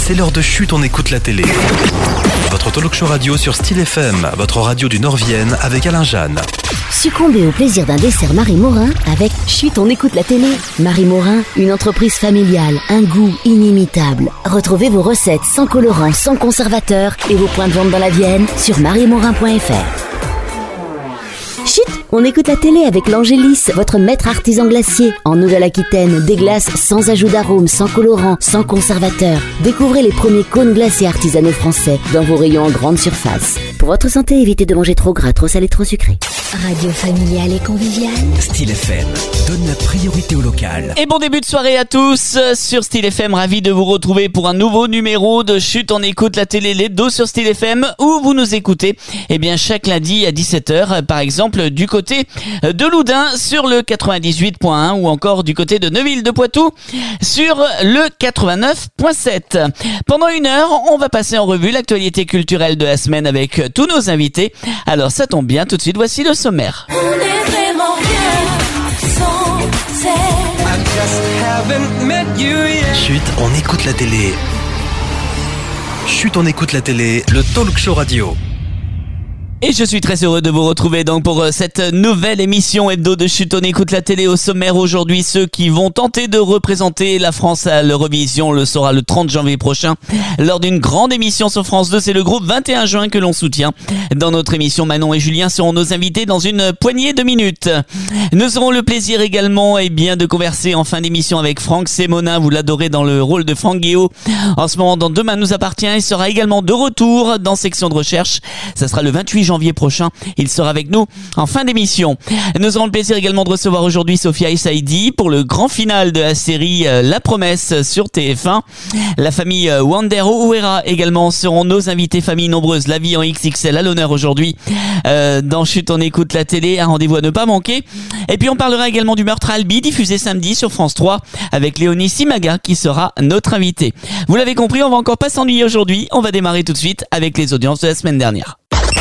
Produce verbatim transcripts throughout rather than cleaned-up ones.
c'est l'heure de Chut, on écoute la télé. Votre talk show radio sur Style F M, votre radio du Nord-Vienne avec Alain Jeanne. Succombez au plaisir d'un dessert Marie Morin avec Chut, on écoute la télé. Marie Morin, une entreprise familiale, un goût inimitable. Retrouvez vos recettes sans colorant, sans conservateur et vos points de vente dans la Vienne sur marie morin point f r. Chut, on écoute la télé avec l'Angélis, votre maître artisan glacier. En Nouvelle-Aquitaine, des glaces sans ajout d'arôme, sans colorant, sans conservateur. Découvrez les premiers cônes glacés artisanaux français dans vos rayons en grande surface. Pour votre santé, évitez de manger trop gras, trop salé, trop sucré. Radio familiale et conviviale. Style F M donne la priorité au local. Et bon début de soirée à tous sur Style F M. Ravi de vous retrouver pour un nouveau numéro de Chut, on écoute la télé, les dos sur Style F M, où vous nous écoutez eh bien chaque lundi à dix-sept heures, par exemple du côté de Loudun sur le quatre-vingt-dix-huit point un ou encore du côté de Neuville de Poitou sur le quatre-vingt-neuf point sept. Pendant une heure, on va passer en revue l'actualité culturelle de la semaine avec tous nos invités. Alors ça tombe bien, tout de suite voici le sommaire. On est vraiment rien sans elle. Chut, on écoute la télé. Chut, on écoute la télé, le talk show radio. Et je suis très heureux de vous retrouver donc pour cette nouvelle émission hebdo de Chut, on écoute la télé. Au sommaire aujourd'hui, ceux qui vont tenter de représenter la France à l'Eurovision le sera le trente janvier prochain lors d'une grande émission sur France deux. C'est le groupe vingt et un juin que l'on soutient. Dans notre émission, Manon et Julien seront nos invités dans une poignée de minutes. Nous aurons le plaisir également eh bien, de converser en fin d'émission avec Franck Sémonin. Vous l'adorez dans le rôle de Franck Guéot. En ce moment, dans Demain nous appartient, il sera également de retour dans Section de recherche. Ça sera le vingt-huit janvier prochain. Il sera avec nous en fin d'émission. Nous aurons le plaisir également de recevoir aujourd'hui Sophia et Saïdi pour le grand final de la série La Promesse sur T F un. La famille Wander Ouera également seront nos invités, famille nombreuse. La vie en X X L à l'honneur aujourd'hui. Euh, dans Chut, on écoute la télé, un rendez-vous à ne pas manquer. Et puis on parlera également du meurtre à Albi, diffusé samedi sur France trois avec Léonie Simaga qui sera notre invité. Vous l'avez compris, on va encore pas s'ennuyer aujourd'hui. On va démarrer tout de suite avec les audiences de la semaine dernière.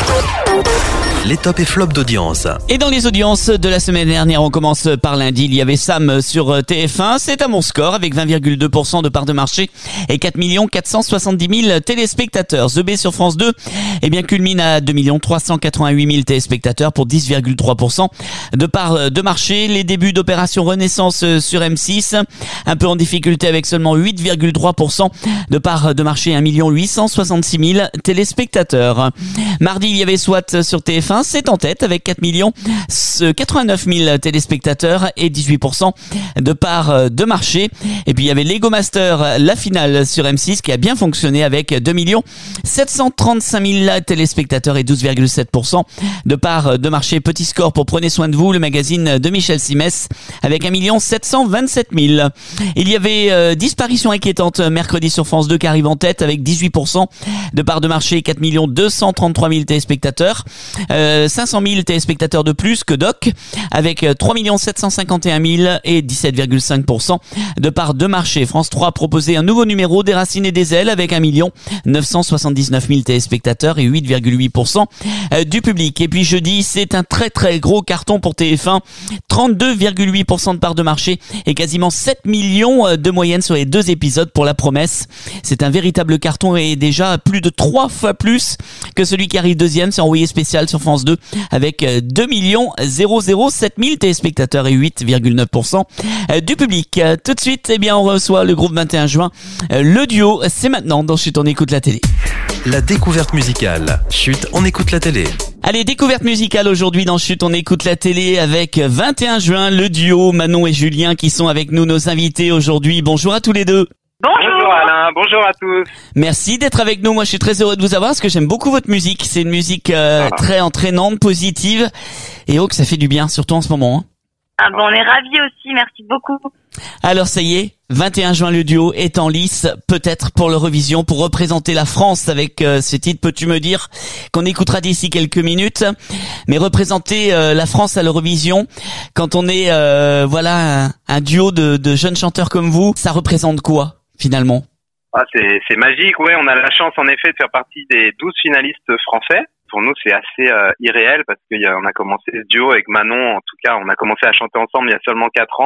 Les tops et flops d'audience. Et dans les audiences de la semaine dernière, on commence par lundi. Il y avait Sam sur T F un. C'est à mon score avec vingt virgule deux pour cent de part de marché et quatre millions quatre cent soixante-dix mille téléspectateurs. The B sur France deux, eh bien, culmine à deux millions trois cent quatre-vingt-huit mille téléspectateurs pour dix virgule trois pour cent de part de marché. Les débuts d'Opération Renaissance sur M six, un peu en difficulté avec seulement huit virgule trois pour cent de part de marché, un million huit cent soixante-six mille téléspectateurs. Mardi, il y avait SWAT sur T F un. C'est en tête avec quatre millions quatre-vingt-neuf mille téléspectateurs et dix-huit pour cent de part de marché. Et puis il y avait Lego Master, la finale sur M six qui a bien fonctionné avec deux millions sept cent trente-cinq mille téléspectateurs et douze virgule sept pour cent de part de marché. Petit score pour Prenez soin de vous, le magazine de Michel Simès avec un million sept cent vingt-sept mille. Il y avait euh, Disparition inquiétante mercredi sur France deux qui arrive en tête avec dix-huit pour cent de part de marché, quatre millions deux cent trente-trois mille téléspectateurs. Euh, cinq cent mille téléspectateurs de plus que Doc avec trois millions sept cent cinquante et un mille et dix-sept virgule cinq pour cent de part de marché. France trois proposait un nouveau numéro des Racines et des Ailes avec un million neuf cent soixante-dix-neuf mille téléspectateurs et huit virgule huit pour cent du public. Et puis jeudi, c'est un très très gros carton pour T F un, trente-deux virgule huit pour cent de part de marché et quasiment sept millions de moyenne sur les deux épisodes pour La Promesse. C'est un véritable carton et déjà plus de trois fois plus que celui qui arrive deuxième. C'est envoyé spécial sur France deux avec deux millions sept mille téléspectateurs et huit virgule neuf pour cent du public. Tout de suite, eh bien, on reçoit le groupe vingt et un juin. Le duo, c'est maintenant dans Chut, on écoute la télé. La découverte musicale. Chut, on écoute la télé. Allez, découverte musicale aujourd'hui dans Chut, on écoute la télé avec vingt et un juin, le duo Manon et Julien qui sont avec nous, nos invités aujourd'hui. Bonjour à tous les deux. Bonjour. Bonjour Alain, bonjour à tous. Merci d'être avec nous. Moi, je suis très heureux de vous avoir parce que j'aime beaucoup votre musique. C'est une musique euh, ah. très entraînante, positive et oh que ça fait du bien, surtout en ce moment. Hein. Ah bon, on est ravis aussi, merci beaucoup. Alors ça y est, vingt et un juin, le duo est en lice, peut-être pour l'Eurovision, pour représenter la France avec euh, ce titre, peux-tu me dire, qu'on écoutera d'ici quelques minutes. Mais représenter euh, la France à l'Eurovision, quand on est euh, voilà un, un duo de, de jeunes chanteurs comme vous, ça représente quoi finalement? Ah, c'est, c'est magique, ouais, on a la chance en effet de faire partie des douze finalistes français. Pour nous, c'est assez euh, irréel parce qu'on a, a commencé ce duo avec Manon, en tout cas, on a commencé à chanter ensemble il y a seulement quatre ans.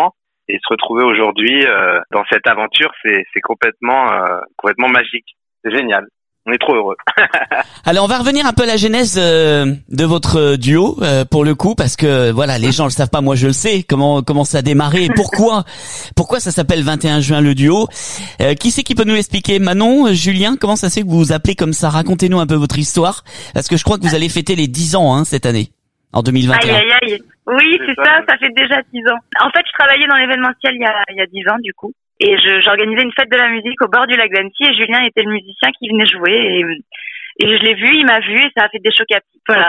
et se retrouver aujourd'hui euh, dans cette aventure, c'est, c'est complètement, euh, complètement magique. C'est génial. On est trop heureux. Alors on va revenir un peu à la genèse euh, de votre duo euh, pour le coup, parce que voilà, les gens le savent pas, moi je le sais, comment comment ça a démarré et pourquoi pourquoi ça s'appelle vingt et un juin le duo. Euh, qui c'est qui peut nous l'expliquer? Manon, Julien, comment ça se fait que vous vous appelez comme ça? Racontez-nous un peu votre histoire, parce que je crois que vous allez fêter les dix ans hein, cette année, en deux mille vingt et un. Aïe aïe aïe. Oui, c'est, c'est ça, ça, ça fait déjà dix ans. En fait, je travaillais dans l'événementiel il y a il y a dix ans du coup. Et je, j'organisais une fête de la musique au bord du lac d'Annecy et Julien était le musicien qui venait jouer et, et je l'ai vu, il m'a vu et ça a fait des chocs à pic. Voilà.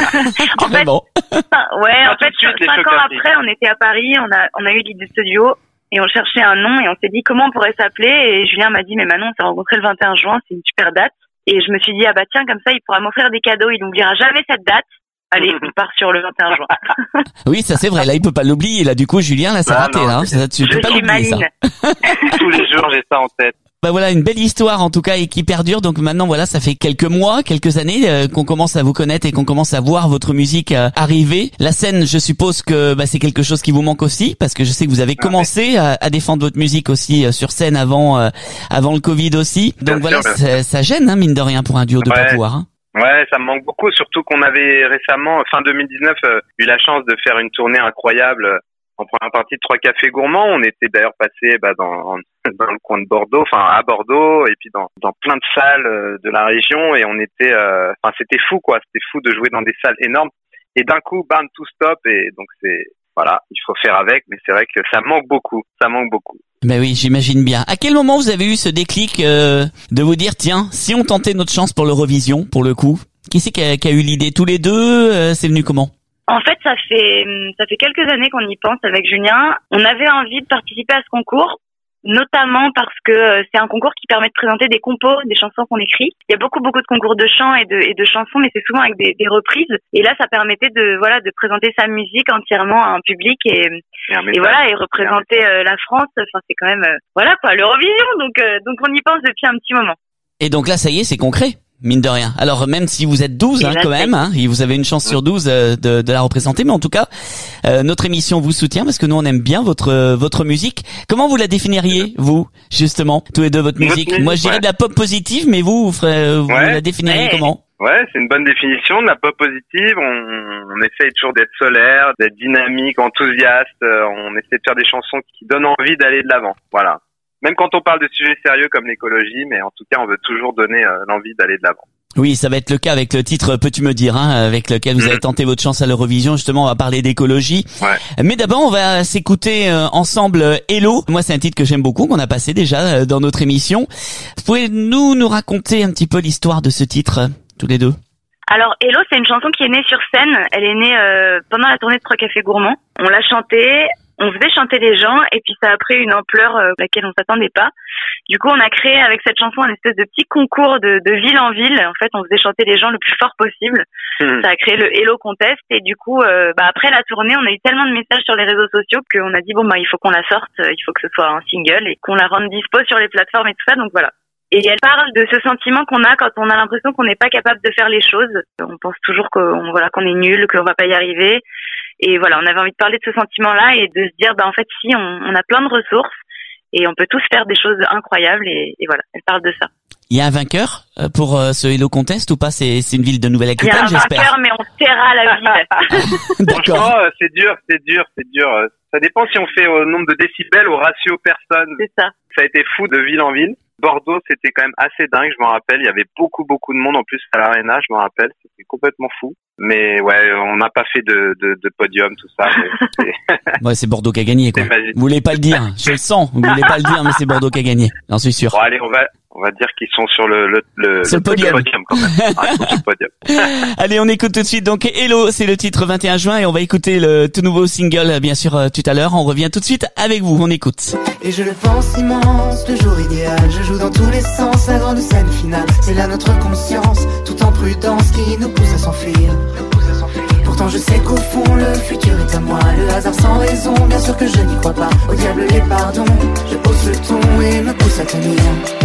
En fait, ouais, en fait, cinq ans après, on était à Paris, on a, on a eu l'idée de ce duo et on cherchait un nom et on s'est dit comment on pourrait s'appeler et Julien m'a dit mais Manon, on s'est rencontré le vingt et un juin, c'est une super date. Et je me suis dit ah bah tiens, comme ça il pourra m'offrir des cadeaux, il n'oubliera jamais cette date. Allez, on part sur le vingt et un juin. Oui, ça c'est vrai. Là, il peut pas l'oublier. Là, du coup, Julien, là, c'est bah, raté. Non, là, ça, tu peux pas l'oublier ça. Tous les jours, j'ai ça en tête. Bah voilà, une belle histoire en tout cas et qui perdure. Donc maintenant, voilà, ça fait quelques mois, quelques années euh, qu'on commence à vous connaître et qu'on commence à voir votre musique euh, arriver. La scène, je suppose que bah, c'est quelque chose qui vous manque aussi, parce que je sais que vous avez commencé à, à défendre votre musique aussi euh, sur scène avant, euh, avant le Covid aussi. Donc bien voilà, sûr, ça, ça gêne, hein, mine de rien, pour un duo de ouais. pas pouvoir. Hein. Ouais, ça me manque beaucoup, surtout qu'on avait récemment, fin deux mille dix-neuf, euh, eu la chance de faire une tournée incroyable euh, en première partie de Trois Cafés Gourmands. On était d'ailleurs passé bah, dans, dans le coin de Bordeaux, enfin à Bordeaux, et puis dans, dans plein de salles euh, de la région, et on était, enfin euh, c'était fou quoi, c'était fou de jouer dans des salles énormes. Et d'un coup, bam, tout stop, et donc c'est voilà, il faut faire avec, mais c'est vrai que ça manque beaucoup, ça manque beaucoup. Ben oui, j'imagine bien. À quel moment vous avez eu ce déclic euh, de vous dire tiens, si on tentait notre chance pour l'Eurovision, pour le coup? Qui c'est qui a, qui a eu l'idée? Tous les deux? euh, C'est venu comment? En fait, ça fait ça fait quelques années qu'on y pense avec Julien. On avait envie de participer à ce concours, notamment parce que c'est un concours qui permet de présenter des compos, des chansons qu'on écrit. Il y a beaucoup beaucoup de concours de chant et de et de chansons, mais c'est souvent avec des, des reprises. Et là, ça permettait de voilà de présenter sa musique entièrement à un public et et, et voilà et représenter euh, la France. Enfin, c'est quand même euh, voilà quoi l'Eurovision. Donc euh, donc on y pense depuis un petit moment. Et donc là, ça y est, c'est concret. Mine de rien. Alors même si vous êtes douze hein, quand même, hein, et vous avez une chance sur douze euh, de, de la représenter, mais en tout cas, euh, notre émission vous soutient parce que nous on aime bien votre euh, votre musique. Comment vous la définiriez vous justement tous les deux votre musique? musique Moi je dirais ouais. de la pop positive, mais vous vous, ferez, vous ouais. la définiriez ouais. comment? Ouais, c'est une bonne définition de la pop positive. On, on essaye toujours d'être solaire, d'être dynamique, enthousiaste. Euh, on essaie de faire des chansons qui donnent envie d'aller de l'avant. Voilà. Même quand on parle de sujets sérieux comme l'écologie, mais en tout cas, on veut toujours donner euh, l'envie d'aller de l'avant. Oui, ça va être le cas avec le titre Peux-tu me dire, hein, avec lequel vous mmh. avez tenté votre chance à l'Eurovision. Justement, on va parler d'écologie. Ouais. Mais d'abord, on va s'écouter euh, ensemble euh, Hello. Moi, c'est un titre que j'aime beaucoup, qu'on a passé déjà euh, dans notre émission. Pouvez-nous nous raconter un petit peu l'histoire de ce titre, euh, tous les deux? Alors, Hello, c'est une chanson qui est née sur scène. Elle est née euh, pendant la tournée de Trois Cafés Gourmands. On l'a chantée. On faisait chanter les gens et puis ça a pris une ampleur euh, à laquelle on s'attendait pas. Du coup, on a créé avec cette chanson un espèce de petit concours de, de ville en ville. En fait, on faisait chanter les gens le plus fort possible. Mmh. Ça a créé le Hello Contest et du coup, euh, bah après la tournée, on a eu tellement de messages sur les réseaux sociaux qu'on a dit bon bah il faut qu'on la sorte, il faut que ce soit un single et qu'on la rende dispo sur les plateformes et tout ça. Donc voilà. Et elle parle de ce sentiment qu'on a quand on a l'impression qu'on n'est pas capable de faire les choses. On pense toujours qu'on voilà qu'on est nul, qu'on va pas y arriver. Et voilà, on avait envie de parler de ce sentiment-là et de se dire, bah en fait, si, on, on a plein de ressources et on peut tous faire des choses incroyables. Et, et voilà, elle parle de ça. Il y a un vainqueur pour ce Hello Contest ou pas? C'est, c'est une ville de Nouvelle-Aquitaine, j'espère. Il y a un vainqueur, mais on taira la ville. D'accord. Franchement, c'est dur, c'est dur, c'est dur. Ça dépend si on fait au nombre de décibels, au ratio personne. C'est ça. Ça a été fou de ville en ville. Bordeaux, c'était quand même assez dingue, je m'en rappelle. Il y avait beaucoup, beaucoup de monde en plus à l'Arena, je m'en rappelle. C'était complètement fou. Mais ouais, on n'a pas fait de, de, de podium, tout ça. Mais c'est... ouais, c'est Bordeaux qui a gagné, quoi. Vous voulez pas le dire, je le sens. Vous voulez pas le dire, mais c'est Bordeaux qui a gagné. J'en suis sûr. Bon, allez, on va, on va dire qu'ils sont sur le, le, le, sur le, le podium. podium quand même. Ah, ils sont sur le podium. Allez, on écoute tout de suite. Donc, Hello, c'est le titre vingt et un juin et on va écouter le tout nouveau single, bien sûr, tout à l'heure. On revient tout de suite avec vous. On écoute. Et je le pense immense, le jour idéal. Je joue dans tous les sens, la grande scène finale. C'est là notre conscience, tout en prudence qui nous pousse à s'enfuir. Pourtant je sais qu'au fond le futur est à moi. Le hasard sans raison, bien sûr que je n'y crois pas. Au diable les pardons, je hausse le ton et me pousse à tenir.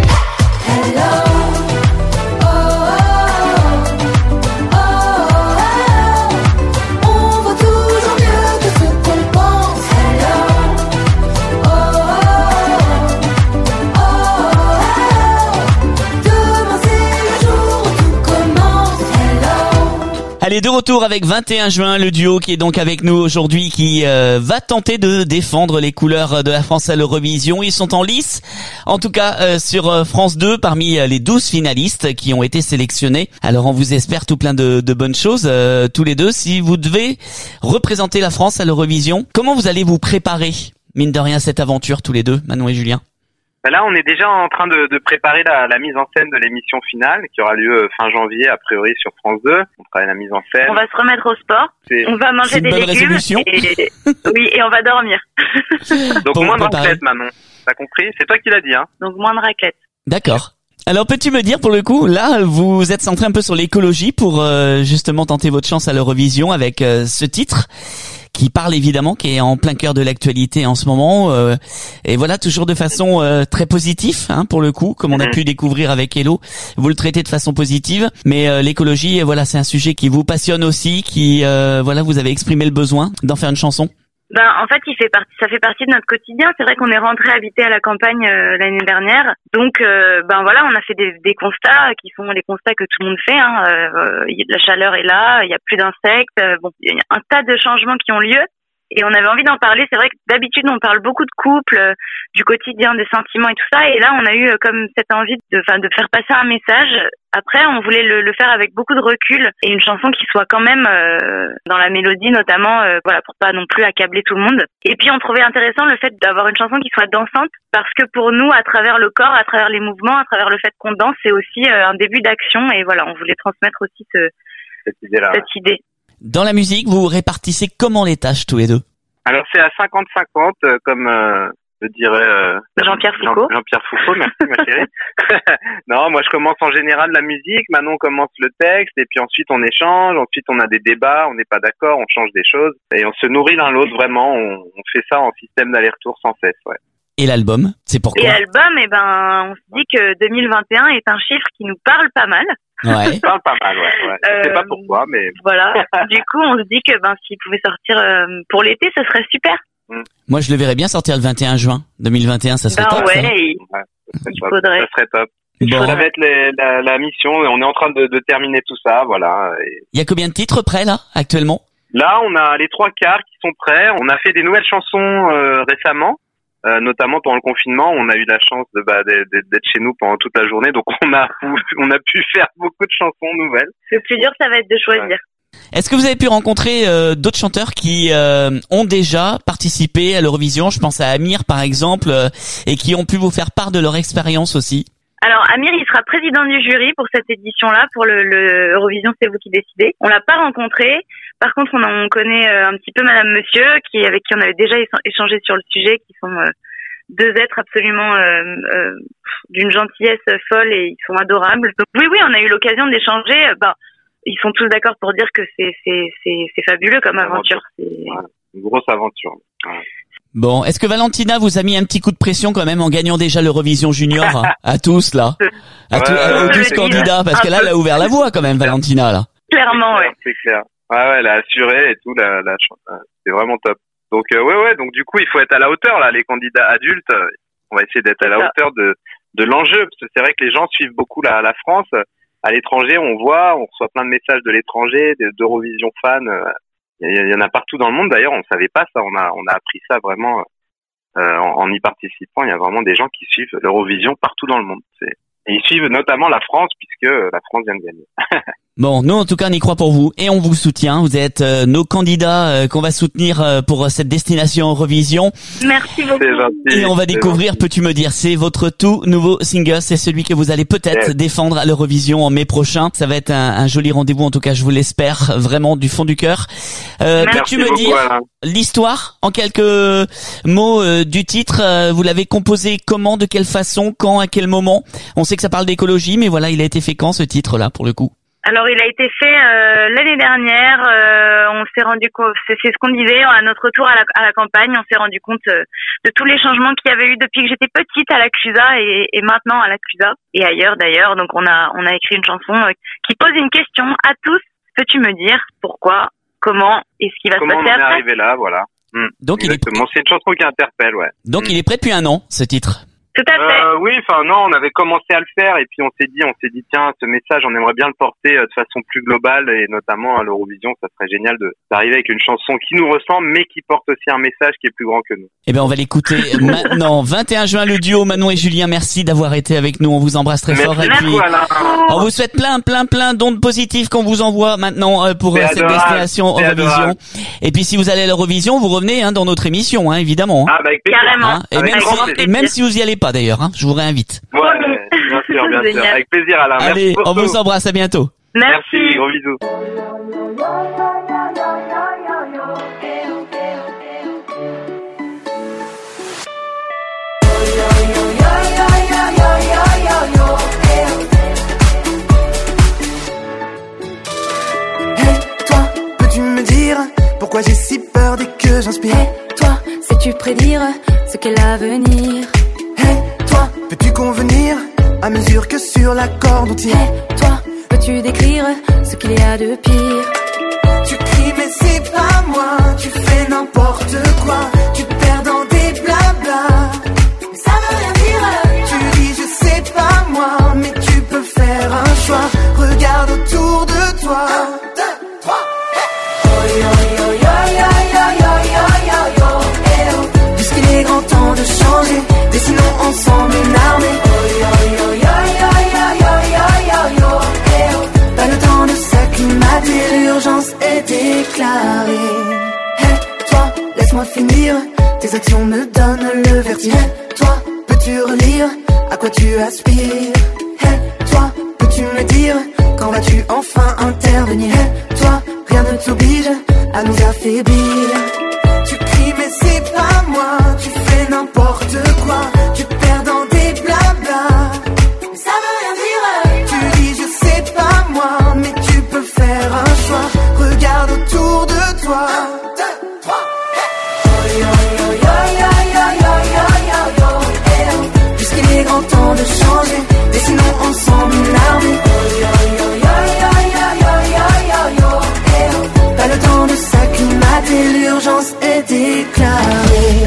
Hello. Allez, de retour avec vingt et un juin, le duo qui est donc avec nous aujourd'hui, qui euh, va tenter de défendre les couleurs de la France à l'Eurovision. Ils sont en lice, en tout cas euh, sur euh, France deux, parmi euh, les douze finalistes qui ont été sélectionnés. Alors on vous espère tout plein de, de bonnes choses, euh, tous les deux. Si vous devez représenter la France à l'Eurovision, comment vous allez vous préparer, mine de rien, cette aventure, tous les deux, Manon et Julien? Ben là, on est déjà en train de, de préparer la, la mise en scène de l'émission finale qui aura lieu fin janvier, a priori, sur France deux. On travaille la mise en scène. On va se remettre au sport. C'est... On va manger des légumes. Et... oui, et on va dormir. Donc Pour moins de préparer. raclette, Manon. T'as compris? C'est toi qui l'as dit, hein? Donc moins de raclette. D'accord. Alors peux-tu me dire, pour le coup, là, vous êtes centré un peu sur l'écologie pour euh, justement tenter votre chance à l'Eurovision avec euh, ce titre qui parle évidemment, qui est en plein cœur de l'actualité en ce moment, euh, et voilà, toujours de façon euh, très positive, hein, pour le coup, comme on a pu découvrir avec Hello, vous le traitez de façon positive, mais euh, l'écologie, voilà, c'est un sujet qui vous passionne aussi, qui, euh, voilà, vous avez exprimé le besoin d'en faire une chanson. Ben, en fait, il fait partie, ça fait partie de notre quotidien. C'est vrai qu'on est rentré habiter à la campagne euh, l'année dernière. Donc, euh, ben voilà, on a fait des, des constats qui sont les constats que tout le monde fait. Hein. Euh, la chaleur est là, il y a plus d'insectes. Euh, bon, il y a un tas de changements qui ont lieu. Et on avait envie d'en parler. C'est vrai que d'habitude, on parle beaucoup de couple, euh, du quotidien, des sentiments et tout ça. Et là, on a eu euh, comme cette envie de, enfin, de faire passer un message. Après, on voulait le, le faire avec beaucoup de recul et une chanson qui soit quand même euh, dans la mélodie, notamment, euh, voilà, pour pas non plus accabler tout le monde. Et puis, on trouvait intéressant le fait d'avoir une chanson qui soit dansante, parce que pour nous, à travers le corps, à travers les mouvements, à travers le fait qu'on danse, c'est aussi euh, un début d'action. Et voilà, on voulait transmettre aussi ce, cette idée-là. Cette idée. Dans la musique, vous répartissez comment les tâches tous les deux? Alors c'est à cinquante cinquante, euh, comme euh, je dirais euh, Jean-Pierre Foucault. Jean- Jean-Pierre Foucault, merci ma chérie. Non, moi je commence en général la musique, Manon commence le texte, et puis ensuite on échange, ensuite on a des débats, on n'est pas d'accord, on change des choses, et on se nourrit l'un l'autre vraiment, on, on fait ça en système d'aller-retour sans cesse, ouais. Et l'album, c'est pourquoi? Et l'album, eh ben, on se dit que deux mille vingt et un est un chiffre qui nous parle pas mal. Ouais. Ça parle pas mal, ouais. ouais. Je sais Euh, pas pourquoi, mais Voilà. Du coup, on se dit que ben, s'il pouvait sortir euh, pour l'été, ce serait super. Moi, je le verrais bien sortir le vingt et un juin deux mille vingt et un, ça serait Ben top, ça. ouais, il, ouais, ça serait il top. faudrait. Ça serait top. Bon. Ça va être les, la, la mission, et on est en train de, de terminer tout ça, voilà. Et Il y a combien de titres prêts, là, actuellement? là, on a les trois quarts qui sont prêts. On a fait des nouvelles chansons euh, récemment. Euh, notamment pendant le confinement, on a eu la chance de bah, d'être, d'être chez nous pendant toute la journée, donc on a on a pu faire beaucoup de chansons nouvelles. Le plus dur, ça va être de choisir. Est-ce que vous avez pu rencontrer euh, d'autres chanteurs qui euh, ont déjà participé à l'Eurovision? Je pense à Amir, par exemple, euh, et qui ont pu vous faire part de leur expérience aussi. Alors, Amir, il sera président du jury pour cette édition-là, pour le, le Eurovision, c'est vous qui décidez. On l'a pas rencontré. Par contre, on, on connaît euh, un petit peu Madame Monsieur, qui avec qui on avait déjà échangé sur le sujet, qui sont euh, deux êtres absolument euh, euh, d'une gentillesse folle, et ils sont adorables. Donc oui, oui, on a eu l'occasion d'échanger. Euh, bah, ils sont tous d'accord pour dire que c'est c'est c'est, c'est fabuleux comme aventure. C'est... Ouais, une grosse aventure. Ouais. Bon, est-ce que Valentina vous a mis un petit coup de pression quand même en gagnant déjà l'Eurovision Junior à, à tous, là? À Ouais, tous, à- aux ouais, douze c'est candidats, parce que là, elle a ouvert la voie quand même, Valentina, là. Clairement, ouais. C'est clair. Ouais, ouais, elle a assuré et tout, la, la, c'est vraiment top. Donc, euh, ouais, ouais, donc du coup, il faut être à la hauteur, là, les candidats adultes. On va essayer d'être à la C'est ça. hauteur de, de l'enjeu, parce que c'est vrai que les gens suivent beaucoup la, la France. À l'étranger, on voit, on reçoit plein de messages de l'étranger, d'Eurovision fans. Il y, y en a partout dans le monde, d'ailleurs, on ne savait pas ça, on a, on a appris ça vraiment, euh, en, en y participant. Il y a vraiment des gens qui suivent l'Eurovision partout dans le monde. C'est, et ils suivent notamment la France, puisque la France vient de gagner. Bon, nous en tout cas on y croit pour vous et on vous soutient. Vous êtes euh, nos candidats euh, qu'on va soutenir euh, pour euh, cette destination Eurovision. Merci beaucoup. C'est gentil. Et on va c'est découvrir, gentil. peux-tu me dire, c'est votre tout nouveau single, c'est celui que vous allez peut-être Yes. défendre à l'Eurovision en mai prochain. Ça va être un, un joli rendez-vous, en tout cas je vous l'espère, vraiment du fond du cœur. Euh, Merci peux-tu me beaucoup, dire Alain. l'histoire en quelques mots euh, du titre, euh, vous l'avez composé comment, de quelle façon, quand, à quel moment? On sait que ça parle d'écologie, mais voilà, il a été fait quand ce titre-là pour le coup? Alors, il a été fait euh, l'année dernière. Euh, on s'est rendu compte, c'est, c'est ce qu'on disait, à notre retour à la, à la campagne, on s'est rendu compte euh, de tous les changements qu'il y avait eu depuis que j'étais petite à la Clusa et, et maintenant à la Clusa et ailleurs d'ailleurs. Donc, on a on a écrit une chanson euh, qui pose une question à tous. Peux-tu me dire pourquoi, comment et ce qui va Comment se on en passer est après? arrivé là, voilà. Hmm. Donc il est, Exactement. C'est une chanson qui interpelle, ouais. donc il est prêt depuis un an, ce titre. Tout à fait. Euh, oui, enfin non, on avait commencé à le faire et puis on s'est dit, on s'est dit tiens, ce message, on aimerait bien le porter euh, de façon plus globale et notamment à l'Eurovision, ça serait génial de d'arriver avec une chanson qui nous ressemble mais qui porte aussi un message qui est plus grand que nous. Eh bien, on va l'écouter maintenant. vingt et un juin, le duo Manon et Julien. Merci d'avoir été avec nous. On vous embrasse très Merci fort. Et puis, beaucoup, Alain. on vous souhaite plein, plein, plein d'ondes positives qu'on vous envoie maintenant euh, pour euh, cette adorable, destination c'est Eurovision. adorable. Et puis, si vous allez à l'Eurovision, vous revenez hein, dans notre émission, hein, évidemment. Hein. Ah bah avec plaisir. Carrément. Hein, et, avec même grand si, plaisir. et même si vous y allez pas d'ailleurs, hein, je vous réinvite. Ouais, bien sûr, bien sûr. Génial. Avec plaisir, Alain. Allez, Merci on beaucoup. vous embrasse. À bientôt. Merci. Merci, gros bisous. Hey, toi, peux-tu me dire pourquoi j'ai si peur dès que j'inspire? Hey, toi, sais-tu prédire ce qu'est l'avenir? Hey, toi, peux-tu convenir à mesure que sur la corde on tire? Hey, toi, peux-tu décrire ce qu'il y a de pire? Tu cries mais c'est pas moi, tu fais n'importe quoi, tu te perds dans des blabla. Mais ça veut rien dire. Tu dis je sais pas moi, mais tu peux faire un choix. Regarde autour de toi. Un, deux, trois, hey. Puisqu'il est grand temps de changer, dessinons ensemble une armée. Pas le temps de s'acclimater, l'urgence est déclarée. Hey, toi, laisse-moi finir, tes actions me donnent le vertige. Hey, toi, peux-tu relire à quoi tu aspires? Hey, toi, peux-tu me dire quand vas-tu enfin intervenir? Hey, toi, rien ne t'oblige à nous affaiblir. Tu cries mais c'est pas moi, tu fais n'importe quoi, tu te perds dans des blabla. Mais ça veut rien dire. Tu dis je sais pas moi, mais tu peux faire un choix. Regarde autour de toi. Un, deux, trois, hey. Puisqu'il est grand temps de changer, dessinons ensemble une armée. Pas le temps de s'acclimater, l'urgence est déclarée.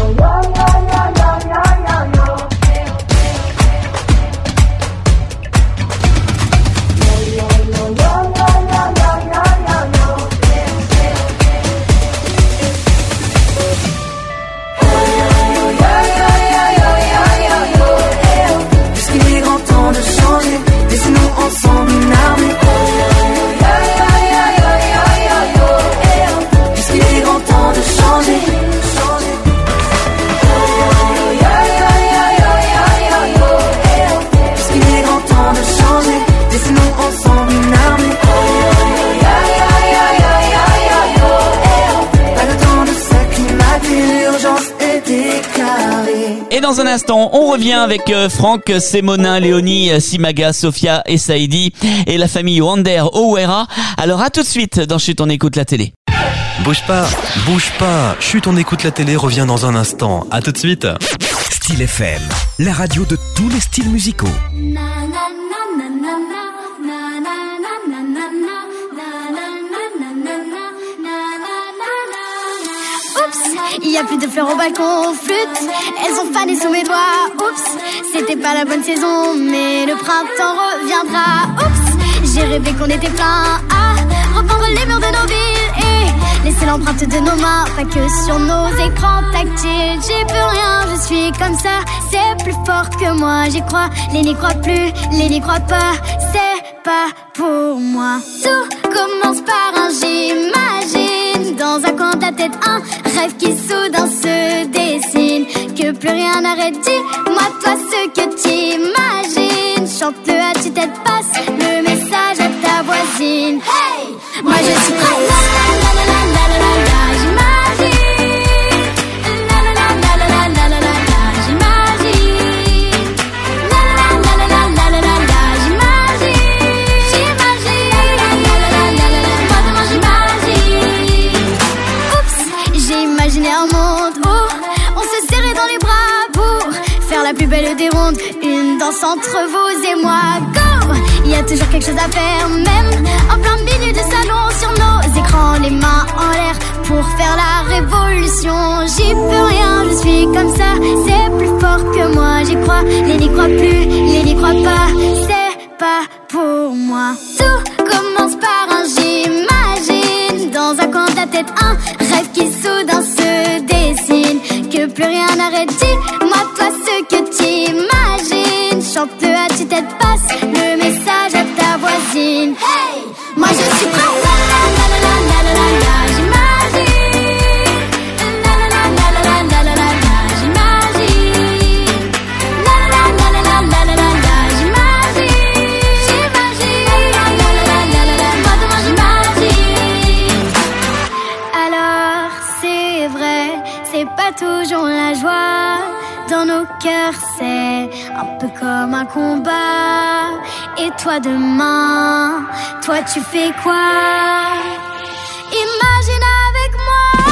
Puisqu'il est grand temps de changer, dessinons ensemble une armée. Puisqu'il est grand temps de changer, changer. Puisqu'il est grand temps de changer, dessinons ensemble une armée. Pas le temps de s'acclimater, l'urgence est déclarée. Et dans un instant, on revient avec euh, Franck, Sémonin, Léonie, euh, Simaga, Sophia et Saïdi et la famille Wander Owera. Alors à tout de suite dans Chut, on écoute la télé. Bouge pas, bouge pas. Chut, on écoute la télé revient dans un instant. À tout de suite. Style F M, la radio de tous les styles musicaux. Oups, il y a plus de fleurs au balcon, flûte, elles ont fané sous mes doigts. Oups, c'était pas la bonne saison, mais le printemps reviendra. Oups, j'ai rêvé qu'on était plein à reprendre les murs de nos villes et laisser l'empreinte de nos mains, pas que sur nos écrans tactiles. J'ai plus rien, je suis comme ça, c'est plus fort que moi, j'y crois. Les n'y croient plus, les n'y croient pas, c'est pas pour moi. Tout commence par un j'imagine, dans un coin de la tête un rêve qui soudain se dessine. Que plus rien n'arrête, dis-moi toi ce que t'imagines. Chante-le à tue-tête, passe le message à ta voisine. Hey, moi je suis prête. La la la la la la la la, j'imagine. La la la la la la la la la, j'imagine. La la la la la la la la la, j'imagine. J'imagine. La la la la la la la, moi vraiment j'imagine. Oups, j'ai imaginé un monde où on se serrait dans les bras pour faire la plus belle des rondes, une danse entre vous et moi. Go! il y a toujours quelque chose à faire, même en plein milieu du salon, sur nos écrans, les mains en l'air pour faire la révolution. J'y peux rien, je suis comme ça, c'est plus fort que moi. J'y crois, les n'y croient plus, les n'y croient pas, c'est pas pour moi. Tout commence par un j'imagine, dans un coin de la tête, un rêve qui soudain se dessine. Que plus rien n'arrête, dis-moi toi ce que t'imagines. Chante-le à tu tête, passe le message à ta voisine. Hey, moi je suis prête. La la la la la la la la, j'imagine. La la la la la la la la la, j'imagine. La la la la la la la la la, j'imagine. J'imagine. La la la la la la, moi demain j'imagine. Alors c'est vrai, c'est pas toujours la joie. Dans nos cœurs, c'est un peu comme un combat. Et toi demain, toi tu fais quoi? Imagine avec moi.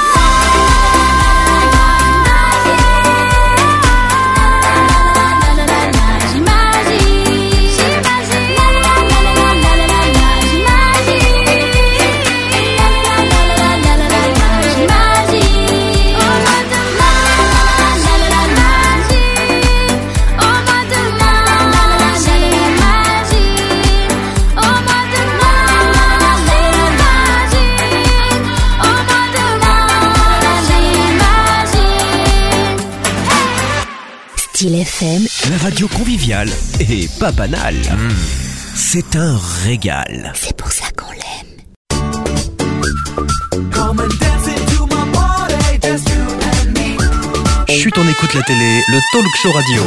Style F M, la radio conviviale et pas banale. Mmh. C'est un régal. C'est pour ça qu'on l'aime. Chut, on écoute la télé, le talk show radio.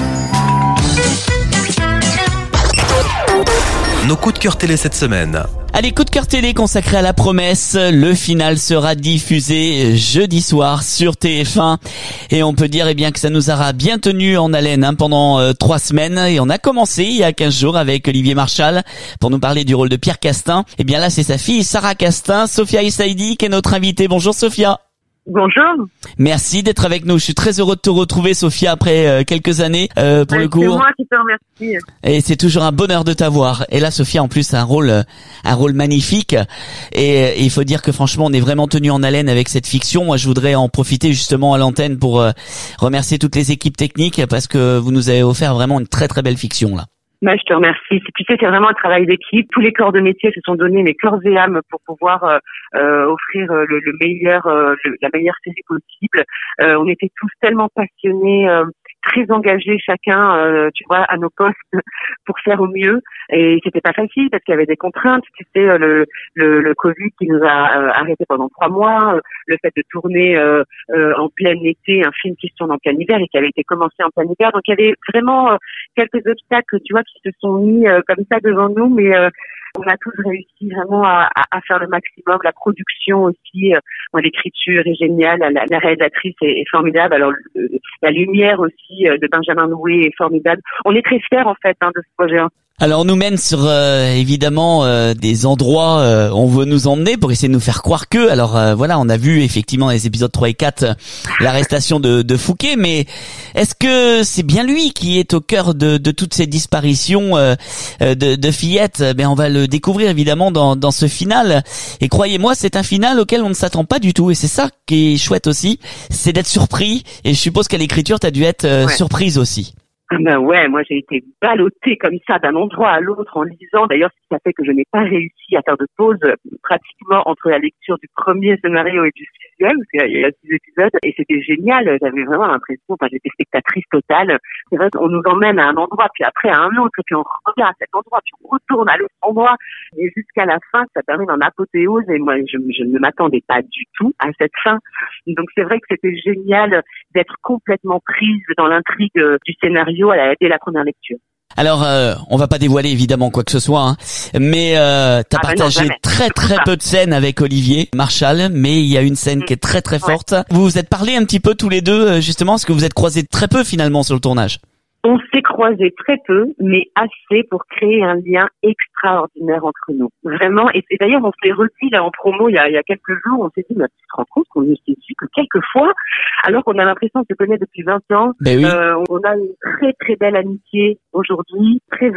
Nos coups de cœur télé cette semaine. Allez, coup de cœur télé consacré à La Promesse. Le final sera diffusé jeudi soir sur T F un. Et on peut dire eh bien que ça nous aura bien tenu en haleine hein, pendant euh, trois semaines. Et on a commencé il y a quinze jours avec Olivier Marchal pour nous parler du rôle de Pierre Castin. Et bien là, c'est sa fille Sarah Castin, Sophia Essaidi, qui est notre invitée. Bonjour Sophia. Bonjour. Merci d'être avec nous. Je suis très heureux de te retrouver, Sophia, après euh, quelques années euh, pour ouais, le coup. C'est moi qui te remercie. Et c'est toujours un bonheur de t'avoir. Et là, Sophia, en plus, a un rôle, un rôle magnifique. Et, et il faut dire que franchement, on est vraiment tenu en haleine avec cette fiction. Moi, je voudrais en profiter justement à l'antenne pour euh, remercier toutes les équipes techniques parce que vous nous avez offert vraiment une très très belle fiction là. Bah, je te remercie. Tu sais, c'est vraiment un travail d'équipe. Tous les corps de métier se sont donnés les corps et âmes pour pouvoir euh, euh, offrir euh, le, le meilleur, euh, le, la meilleure série possible. Euh, on était tous tellement passionnés, euh, très engagés chacun, euh, tu vois, à nos postes pour faire au mieux. Et c'était pas facile parce qu'il y avait des contraintes. Tu sais, le, le, le Covid qui nous a euh, arrêtés pendant trois mois, le fait de tourner euh, euh, en plein été un film qui se tourne en plein hiver et qui avait été commencé en plein hiver. Donc il y avait vraiment euh, quelques obstacles, tu vois, qui se sont mis euh, comme ça devant nous, mais euh, on a tous réussi vraiment à, à, à faire le maximum. La production aussi, euh, l'écriture est géniale, la, la réalisatrice est, est formidable. Alors le, la lumière aussi euh, de Benjamin Loué est formidable. On est très fiers en fait hein, de ce projet. Alors on nous mène sur euh, évidemment euh, des endroits euh, on veut nous emmener pour essayer de nous faire croire que. Alors euh, voilà, on a vu effectivement dans les épisodes trois et quatre euh, l'arrestation de, de Fouquet, mais est-ce que c'est bien lui qui est au cœur de, de toutes ces disparitions euh, de, de fillettes? Ben on va le découvrir évidemment dans, dans ce final. Et croyez-moi, c'est un final auquel on ne s'attend pas du tout. Et c'est ça qui est chouette aussi, c'est d'être surpris. Et je suppose qu'à l'écriture, t'as dû être euh, ouais. surprise aussi. Ah ben ouais, moi j'ai été ballottée comme ça d'un endroit à l'autre en lisant. D'ailleurs, ça fait que je n'ai pas réussi à faire de pause pratiquement entre la lecture du premier scénario et du sixième, parce qu'il y a six épisodes, et c'était génial. J'avais vraiment l'impression, enfin j'étais spectatrice totale. C'est vrai qu'on nous emmène à un endroit, puis après à un autre, et puis on revient à cet endroit, puis on retourne à l'autre endroit. Et jusqu'à la fin, ça termine en apothéose, et moi je, je ne m'attendais pas du tout à cette fin. Donc c'est vrai que c'était génial d'être complètement prise dans l'intrigue du scénario à la, dès la première lecture. Alors, euh, on va pas dévoiler évidemment quoi que ce soit, hein, mais euh, t'as ah partagé ben non, très très peu de scènes avec Olivier Marchal, mais il y a une scène mmh. qui est très très forte. Ouais. Vous vous êtes parlé un petit peu tous les deux, justement, parce que vous êtes croisés très peu finalement sur le tournage. On s'est croisés très peu, mais assez pour créer un lien extraordinaire entre nous. Vraiment. Et, et d'ailleurs, on s'est redit là en promo il y a, il y a quelques jours, on s'est dit, mais tu te rends compte qu'on ne s'est vu que quelques fois, alors qu'on a l'impression de se connaître depuis vingt ans. Ben oui. euh, on a une très très belle amitié aujourd'hui, très vraie.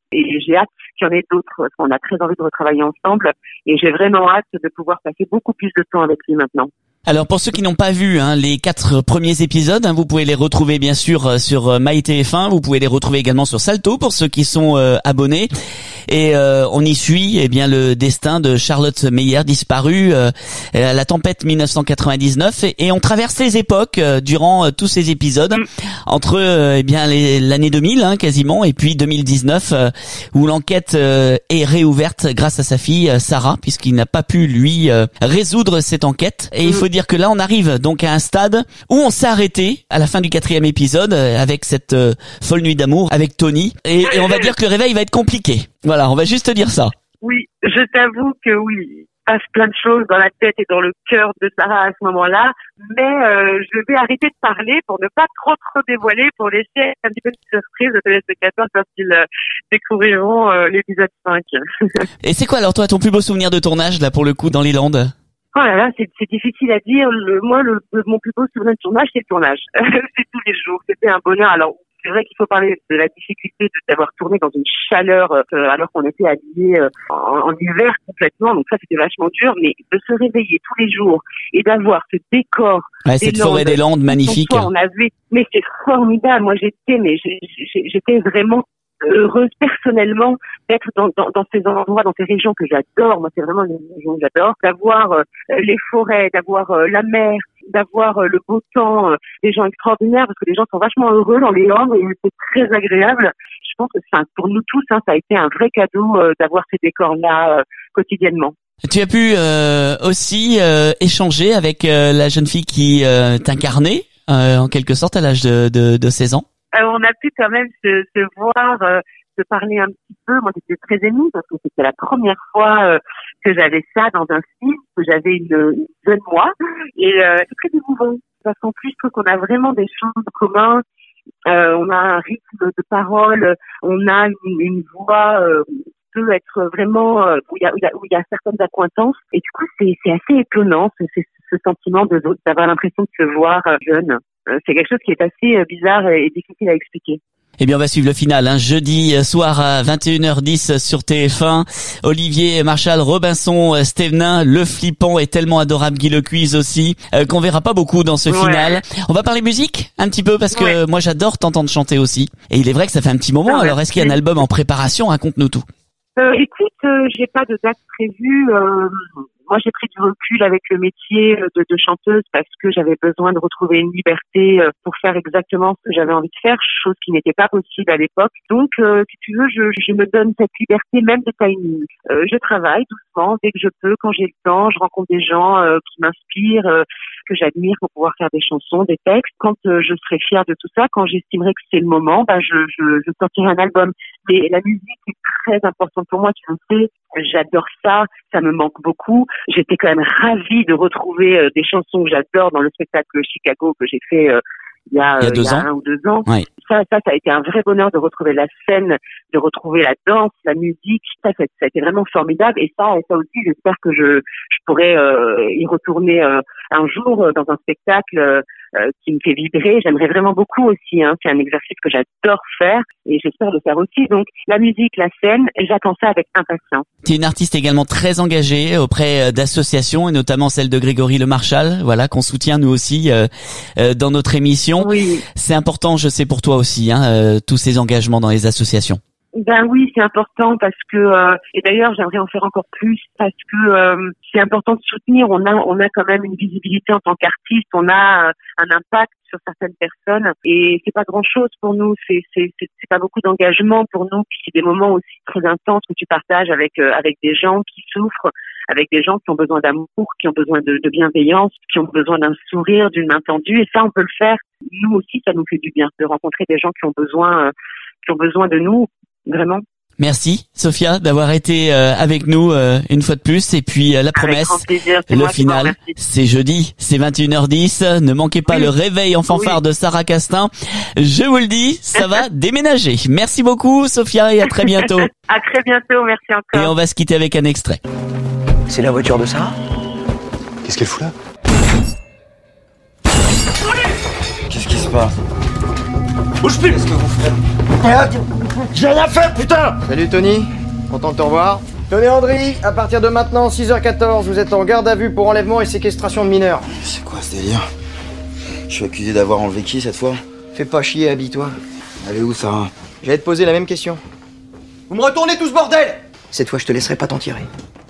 Et j'ai hâte qu'il y en ait d'autres, parce qu'on a très envie de retravailler ensemble. Et j'ai vraiment hâte de pouvoir passer beaucoup plus de temps avec lui maintenant. Alors pour ceux qui n'ont pas vu hein, les quatre premiers épisodes, hein, vous pouvez les retrouver bien sûr sur MyTF un, vous pouvez les retrouver également sur Salto pour ceux qui sont euh, abonnés. Et euh, on y suit eh bien le destin de Charlotte Meyer, disparue euh, à la tempête mille neuf cent quatre-vingt-dix-neuf, et, et on traverse les époques euh, durant euh, tous ces épisodes, entre euh, eh bien les, l'année deux mille hein, quasiment, et puis deux mille dix-neuf euh, où l'enquête euh, est réouverte grâce à sa fille euh, Sarah, puisqu'il n'a pas pu lui euh, résoudre cette enquête. Et il faut dire que là on arrive donc à un stade où on s'est arrêté à la fin du quatrième épisode euh, avec cette euh, folle nuit d'amour avec Tony, et, et on va dire que le réveil va être compliqué. Voilà, on va juste dire ça. Oui, je t'avoue que oui, il passe plein de choses dans la tête et dans le cœur de Sarah à ce moment-là, mais euh, je vais arrêter de parler pour ne pas trop trop dévoiler, pour laisser un petit peu de surprise aux téléspectateurs quand ils euh, découvriront euh, l'épisode cinq. Et c'est quoi alors toi ton plus beau souvenir de tournage là pour le coup dans les Landes? Oh là là, c'est, c'est difficile à dire. Le, moi, le, mon plus beau souvenir de tournage, c'est le tournage. C'est tous les jours. C'était un bonheur. Alors, c'est vrai qu'il faut parler de la difficulté de, d'avoir tourné dans une chaleur euh, alors qu'on était habillés euh, en, en hiver complètement. Donc ça, c'était vachement dur. Mais de se réveiller tous les jours et d'avoir ce décor, ouais, cette forêt des Landes magnifique. On avait, mais c'est formidable. Moi, j'étais, mais j'ai, j'étais vraiment heureuse personnellement d'être dans, dans, dans ces endroits, dans ces régions que j'adore. Moi, c'est vraiment une région que j'adore. D'avoir euh, les forêts, d'avoir euh, la mer, d'avoir euh, le beau temps, euh, des gens extraordinaires, parce que les gens sont vachement heureux dans les Landes et c'est très agréable. Je pense que enfin, pour nous tous, hein, ça a été un vrai cadeau euh, d'avoir ces décors-là euh, quotidiennement. Tu as pu euh, aussi euh, échanger avec euh, la jeune fille qui euh, t'incarnait, euh, en quelque sorte, à l'âge de, de, de seize ans. Alors, on a pu quand même se, se voir, euh, se parler un petit peu. Moi, j'étais très émue parce que c'était la première fois euh, que j'avais ça dans un film, que j'avais une, une jeune moi. Et euh, c'est très émouvant. Parce qu'en plus, je trouve qu'on a vraiment des choses en commun. Euh, on a un rythme de parole, on a une, une voix euh, qui peut être vraiment euh, où il y a, où il y a, où il y a certaines accointances. Et du coup, c'est, c'est assez étonnant, c'est, c'est ce sentiment de, d'avoir l'impression de se voir euh, jeune. C'est quelque chose qui est assez bizarre et difficile à expliquer. Eh bien, on va suivre le final, hein. Jeudi soir à vingt et une heures dix sur T F un. Olivier Marchal, Robinson, Stévenin, le flippant et tellement adorable Guy Lecuise aussi, euh, qu'on verra pas beaucoup dans ce ouais. final. On va parler musique un petit peu parce que ouais. moi j'adore t'entendre chanter aussi. Et il est vrai que ça fait un petit moment. Ah, alors, est-ce qu'il y a un album en préparation? Raconte-nous tout. Euh, écoute, euh, j'ai pas de date prévue. Euh... Moi, j'ai pris du recul avec le métier de, de chanteuse parce que j'avais besoin de retrouver une liberté pour faire exactement ce que j'avais envie de faire, chose qui n'était pas possible à l'époque. Donc, euh, si tu veux, je, je me donne cette liberté même de timing. Euh, je travaille doucement, dès que je peux, quand j'ai le temps. Je rencontre des gens euh, qui m'inspirent, euh, que j'admire pour pouvoir faire des chansons, des textes. Quand euh, je serai fière de tout ça, quand j'estimerai que c'est le moment, bah, je, je, je sortirai un album. Mais la musique est très importante pour moi, tu le sais. J'adore ça, ça me manque beaucoup. J'étais quand même ravie de retrouver euh, des chansons que j'adore dans le spectacle Chicago que j'ai fait euh, il y a, il y a, deux il y a ans. un ou deux ans. Ouais. Ça, ça, ça a été un vrai bonheur de retrouver la scène, de retrouver la danse, la musique. Ça, ça, ça a été vraiment formidable. Et ça, et ça aussi, j'espère que je, je pourrai euh, y retourner euh, un jour euh, dans un spectacle euh, qui me fait vibrer. J'aimerais vraiment beaucoup aussi. Hein. C'est un exercice que j'adore faire et j'espère le faire aussi. Donc, la musique, la scène, j'attends ça avec impatience. Tu es une artiste également très engagée auprès d'associations et notamment celle de Grégory Le Marchal, voilà, qu'on soutient nous aussi euh, euh, dans notre émission. Oui. C'est important, je sais pour toi aussi, hein, euh, tous ces engagements dans les associations. Ben oui, c'est important parce que euh, et d'ailleurs j'aimerais en faire encore plus parce que euh, c'est important de soutenir. On a on a quand même une visibilité en tant qu'artiste, on a euh, un impact sur certaines personnes et c'est pas grand chose pour nous. C'est c'est c'est, c'est pas beaucoup d'engagement pour nous. Puis c'est des moments aussi très intenses que tu partages avec euh, avec des gens qui souffrent, avec des gens qui ont besoin d'amour, qui ont besoin de, de bienveillance, qui ont besoin d'un sourire, d'une main tendue. Et ça, on peut le faire. Nous aussi, ça nous fait du bien de rencontrer des gens qui ont besoin euh, qui ont besoin de nous. Vraiment. Merci Sophia d'avoir été euh, avec nous euh, une fois de plus et puis euh, la promesse, plaisir, le final, c'est jeudi, c'est vingt et une heures dix, ne manquez pas oui. le réveil en fanfare oui. de Sarah Castin. Je vous le dis, ça va déménager. Merci beaucoup Sophia et à très bientôt. À très bientôt, merci encore. Et on va se quitter avec un extrait. C'est la voiture de Sarah? Qu'est-ce qu'elle fout là? Qu'est-ce qui se passe? Bouge plus. Qu'est-ce que vous faites? J'ai rien fait, putain. Salut Tony, content de te revoir. Tony Andry, à partir de maintenant, six heures quatorze, vous êtes en garde à vue pour enlèvement et séquestration de mineurs. C'est quoi ce délire? Je suis accusé d'avoir enlevé qui cette fois? Fais pas chier, habille-toi. Elle est où, Sarah? J'allais te poser la même question. Vous me retournez tout ce bordel? Cette fois, je te laisserai pas t'en tirer.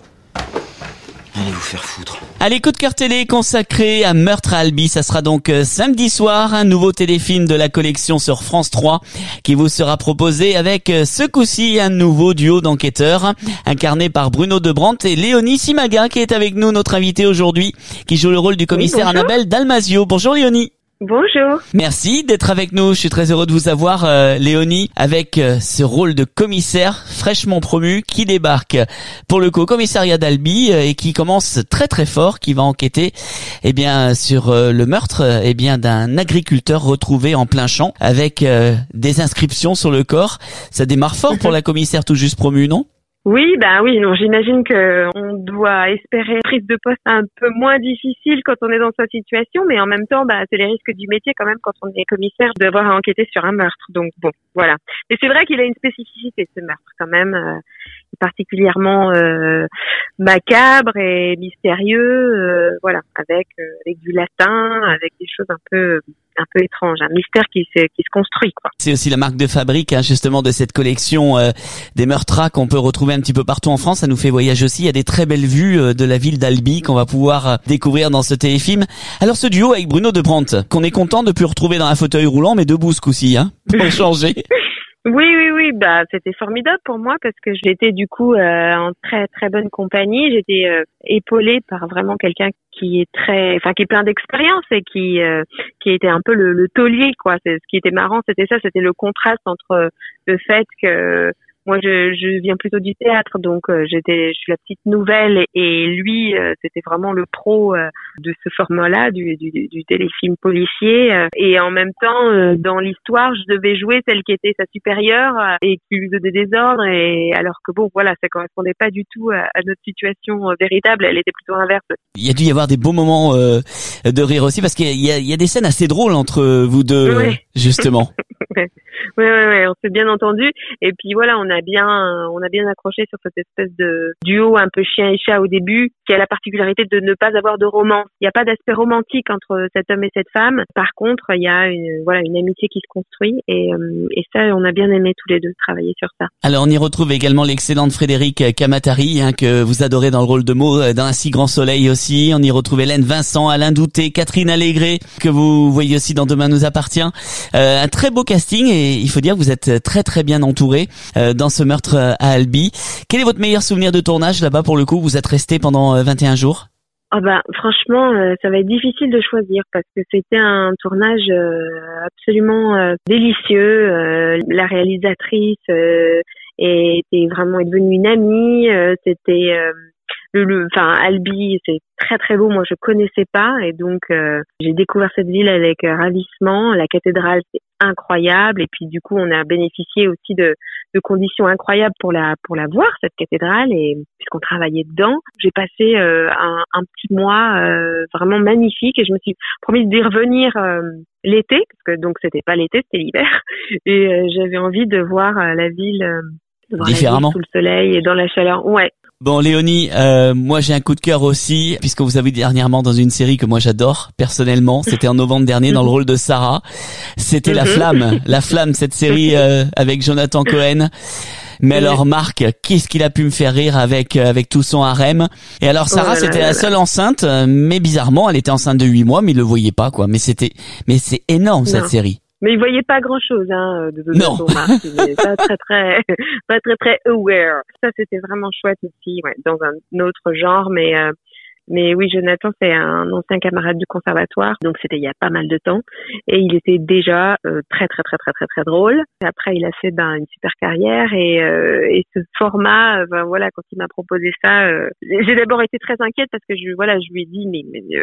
Allez vous faire foutre. Allez, coup de cœur télé consacré à Meurtre à Albi. Ça sera donc euh, samedi soir, un nouveau téléfilm de la collection sur France trois qui vous sera proposé avec euh, ce coup-ci un nouveau duo d'enquêteurs incarné par Bruno Debrandt et Léonie Simaga qui est avec nous, notre invité aujourd'hui, qui joue le rôle du commissaire oui, Annabelle Dalmasio. Bonjour Léonie. Bonjour. Merci d'être avec nous. Je suis très heureux de vous avoir, euh, Léonie, avec euh, ce rôle de commissaire fraîchement promu qui débarque pour le co-commissariat d'Albi euh, et qui commence très très fort, qui va enquêter, eh bien, sur euh, le meurtre, euh, eh bien, d'un agriculteur retrouvé en plein champ avec euh, des inscriptions sur le corps. Ça démarre fort pour la commissaire tout juste promue, non? Oui, bah oui, non, j'imagine que on doit espérer une prise de poste un peu moins difficile quand on est dans cette situation, mais en même temps, bah, c'est les risques du métier quand même quand on est commissaire de devoir enquêter sur un meurtre. Donc bon, voilà. Mais c'est vrai qu'il a une spécificité, ce meurtre quand même, euh, particulièrement euh, macabre et mystérieux, euh, voilà, avec, euh, avec du latin, avec des choses un peu un peu étranges, un mystère qui se qui se construit, quoi. C'est aussi la marque de fabrique, hein, justement, de cette collection euh, des meurtres qu'on peut retrouver un petit peu partout en France. Ça nous fait voyager aussi. Il y a des très belles vues euh, de la ville d'Albi qu'on va pouvoir euh, découvrir dans ce téléfilm. Alors ce duo avec Bruno Debrandt, qu'on est content de plus retrouver dans un fauteuil roulant, mais debout ce coup-ci, hein, pour changer. Oui, oui, oui, bah c'était formidable pour moi parce que j'étais du coup euh, en très très bonne compagnie. J'étais euh, épaulée par vraiment quelqu'un qui est très, enfin qui est plein d'expérience et qui euh, qui était un peu le, le taulier, quoi. C'est ce qui était marrant, c'était ça, c'était le contraste entre le fait que moi, je, je viens plutôt du théâtre, donc euh, j'étais, je suis la petite nouvelle, et, et lui, euh, c'était vraiment le pro euh, de ce format-là, du, du, du téléfilm policier. Euh, et en même temps, euh, dans l'histoire, je devais jouer celle qui était sa supérieure euh, et qui lui donnait des ordres. Et alors que bon, voilà, ça correspondait pas du tout à, à notre situation euh, véritable. Elle était plutôt inverse. Il y a dû y avoir des beaux moments euh, de rire aussi, parce qu'il y a, il y a des scènes assez drôles entre vous deux, oui. euh, justement. Oui, oui, oui, on s'est bien entendu. Et puis voilà, on a bien, on a bien accroché sur cette espèce de duo un peu chien et chat au début, qui a la particularité de ne pas avoir de romance. Il n'y a pas d'aspect romantique entre cet homme et cette femme. Par contre, il y a une, voilà, une amitié qui se construit, et, et ça, on a bien aimé tous les deux travailler sur ça. Alors, on y retrouve également l'excellente Frédéric Kamatari, hein, que vous adorez dans le rôle de Maud dans Un si grand soleil aussi. On y retrouve Hélène Vincent, Alain Douté, Catherine Allégré, que vous voyez aussi dans Demain nous appartient. Euh, un très beau casting, et il faut dire que vous êtes très très bien entouré euh, dans ce meurtre à Albi. Quel est votre meilleur souvenir de tournage là-bas pour le coup? Vous êtes resté pendant vingt et un jours. Oh bah franchement, euh, ça va être difficile de choisir parce que c'était un tournage euh, absolument euh, délicieux. Euh, la réalisatrice euh, était vraiment est devenue une amie. Euh, c'était euh, le, le, enfin Albi, c'est très très beau. Moi, je connaissais pas, et donc euh, j'ai découvert cette ville avec euh, ravissement. La cathédrale, c'est incroyable, et puis du coup, on a bénéficié aussi de, de conditions incroyables pour la pour la voir, cette cathédrale, et puisqu'on travaillait dedans, j'ai passé euh, un, un petit mois euh, vraiment magnifique, et je me suis promis d'y revenir euh, l'été, parce que donc c'était pas l'été, c'était l'hiver, et euh, j'avais envie de voir euh, la ville, euh, de voir différemment, la ville sous le soleil et dans la chaleur. Ouais. Bon, Léonie, euh, moi j'ai un coup de cœur aussi, puisque vous avez vu dernièrement dans une série que moi j'adore personnellement. C'était en novembre dernier dans le rôle de Sarah. C'était La Flamme, La Flamme, cette série euh, avec Jonathan Cohen. Mais alors Marc, qu'est-ce qu'il a pu me faire rire avec avec tout son harem. Et alors Sarah, oh là c'était là la là seule là. enceinte, mais bizarrement, elle était enceinte de huit mois, mais il le voyait pas, quoi. Mais c'était, mais c'est énorme, non. cette série. Mais il voyait pas grand chose, hein, de, de non. son Marc. Il est pas très, très, pas très, très aware. Ça, c'était vraiment chouette aussi, ouais, dans un autre genre, mais, euh, mais oui, Jonathan, c'est un ancien camarade du conservatoire, donc c'était il y a pas mal de temps, et il était déjà euh, très, très, très, très, très, très drôle. Et après, il a fait ben une super carrière, et, euh, et ce format, ben voilà, quand il m'a proposé ça, euh, j'ai d'abord été très inquiète parce que je, voilà, je lui ai dit, mais, mais euh,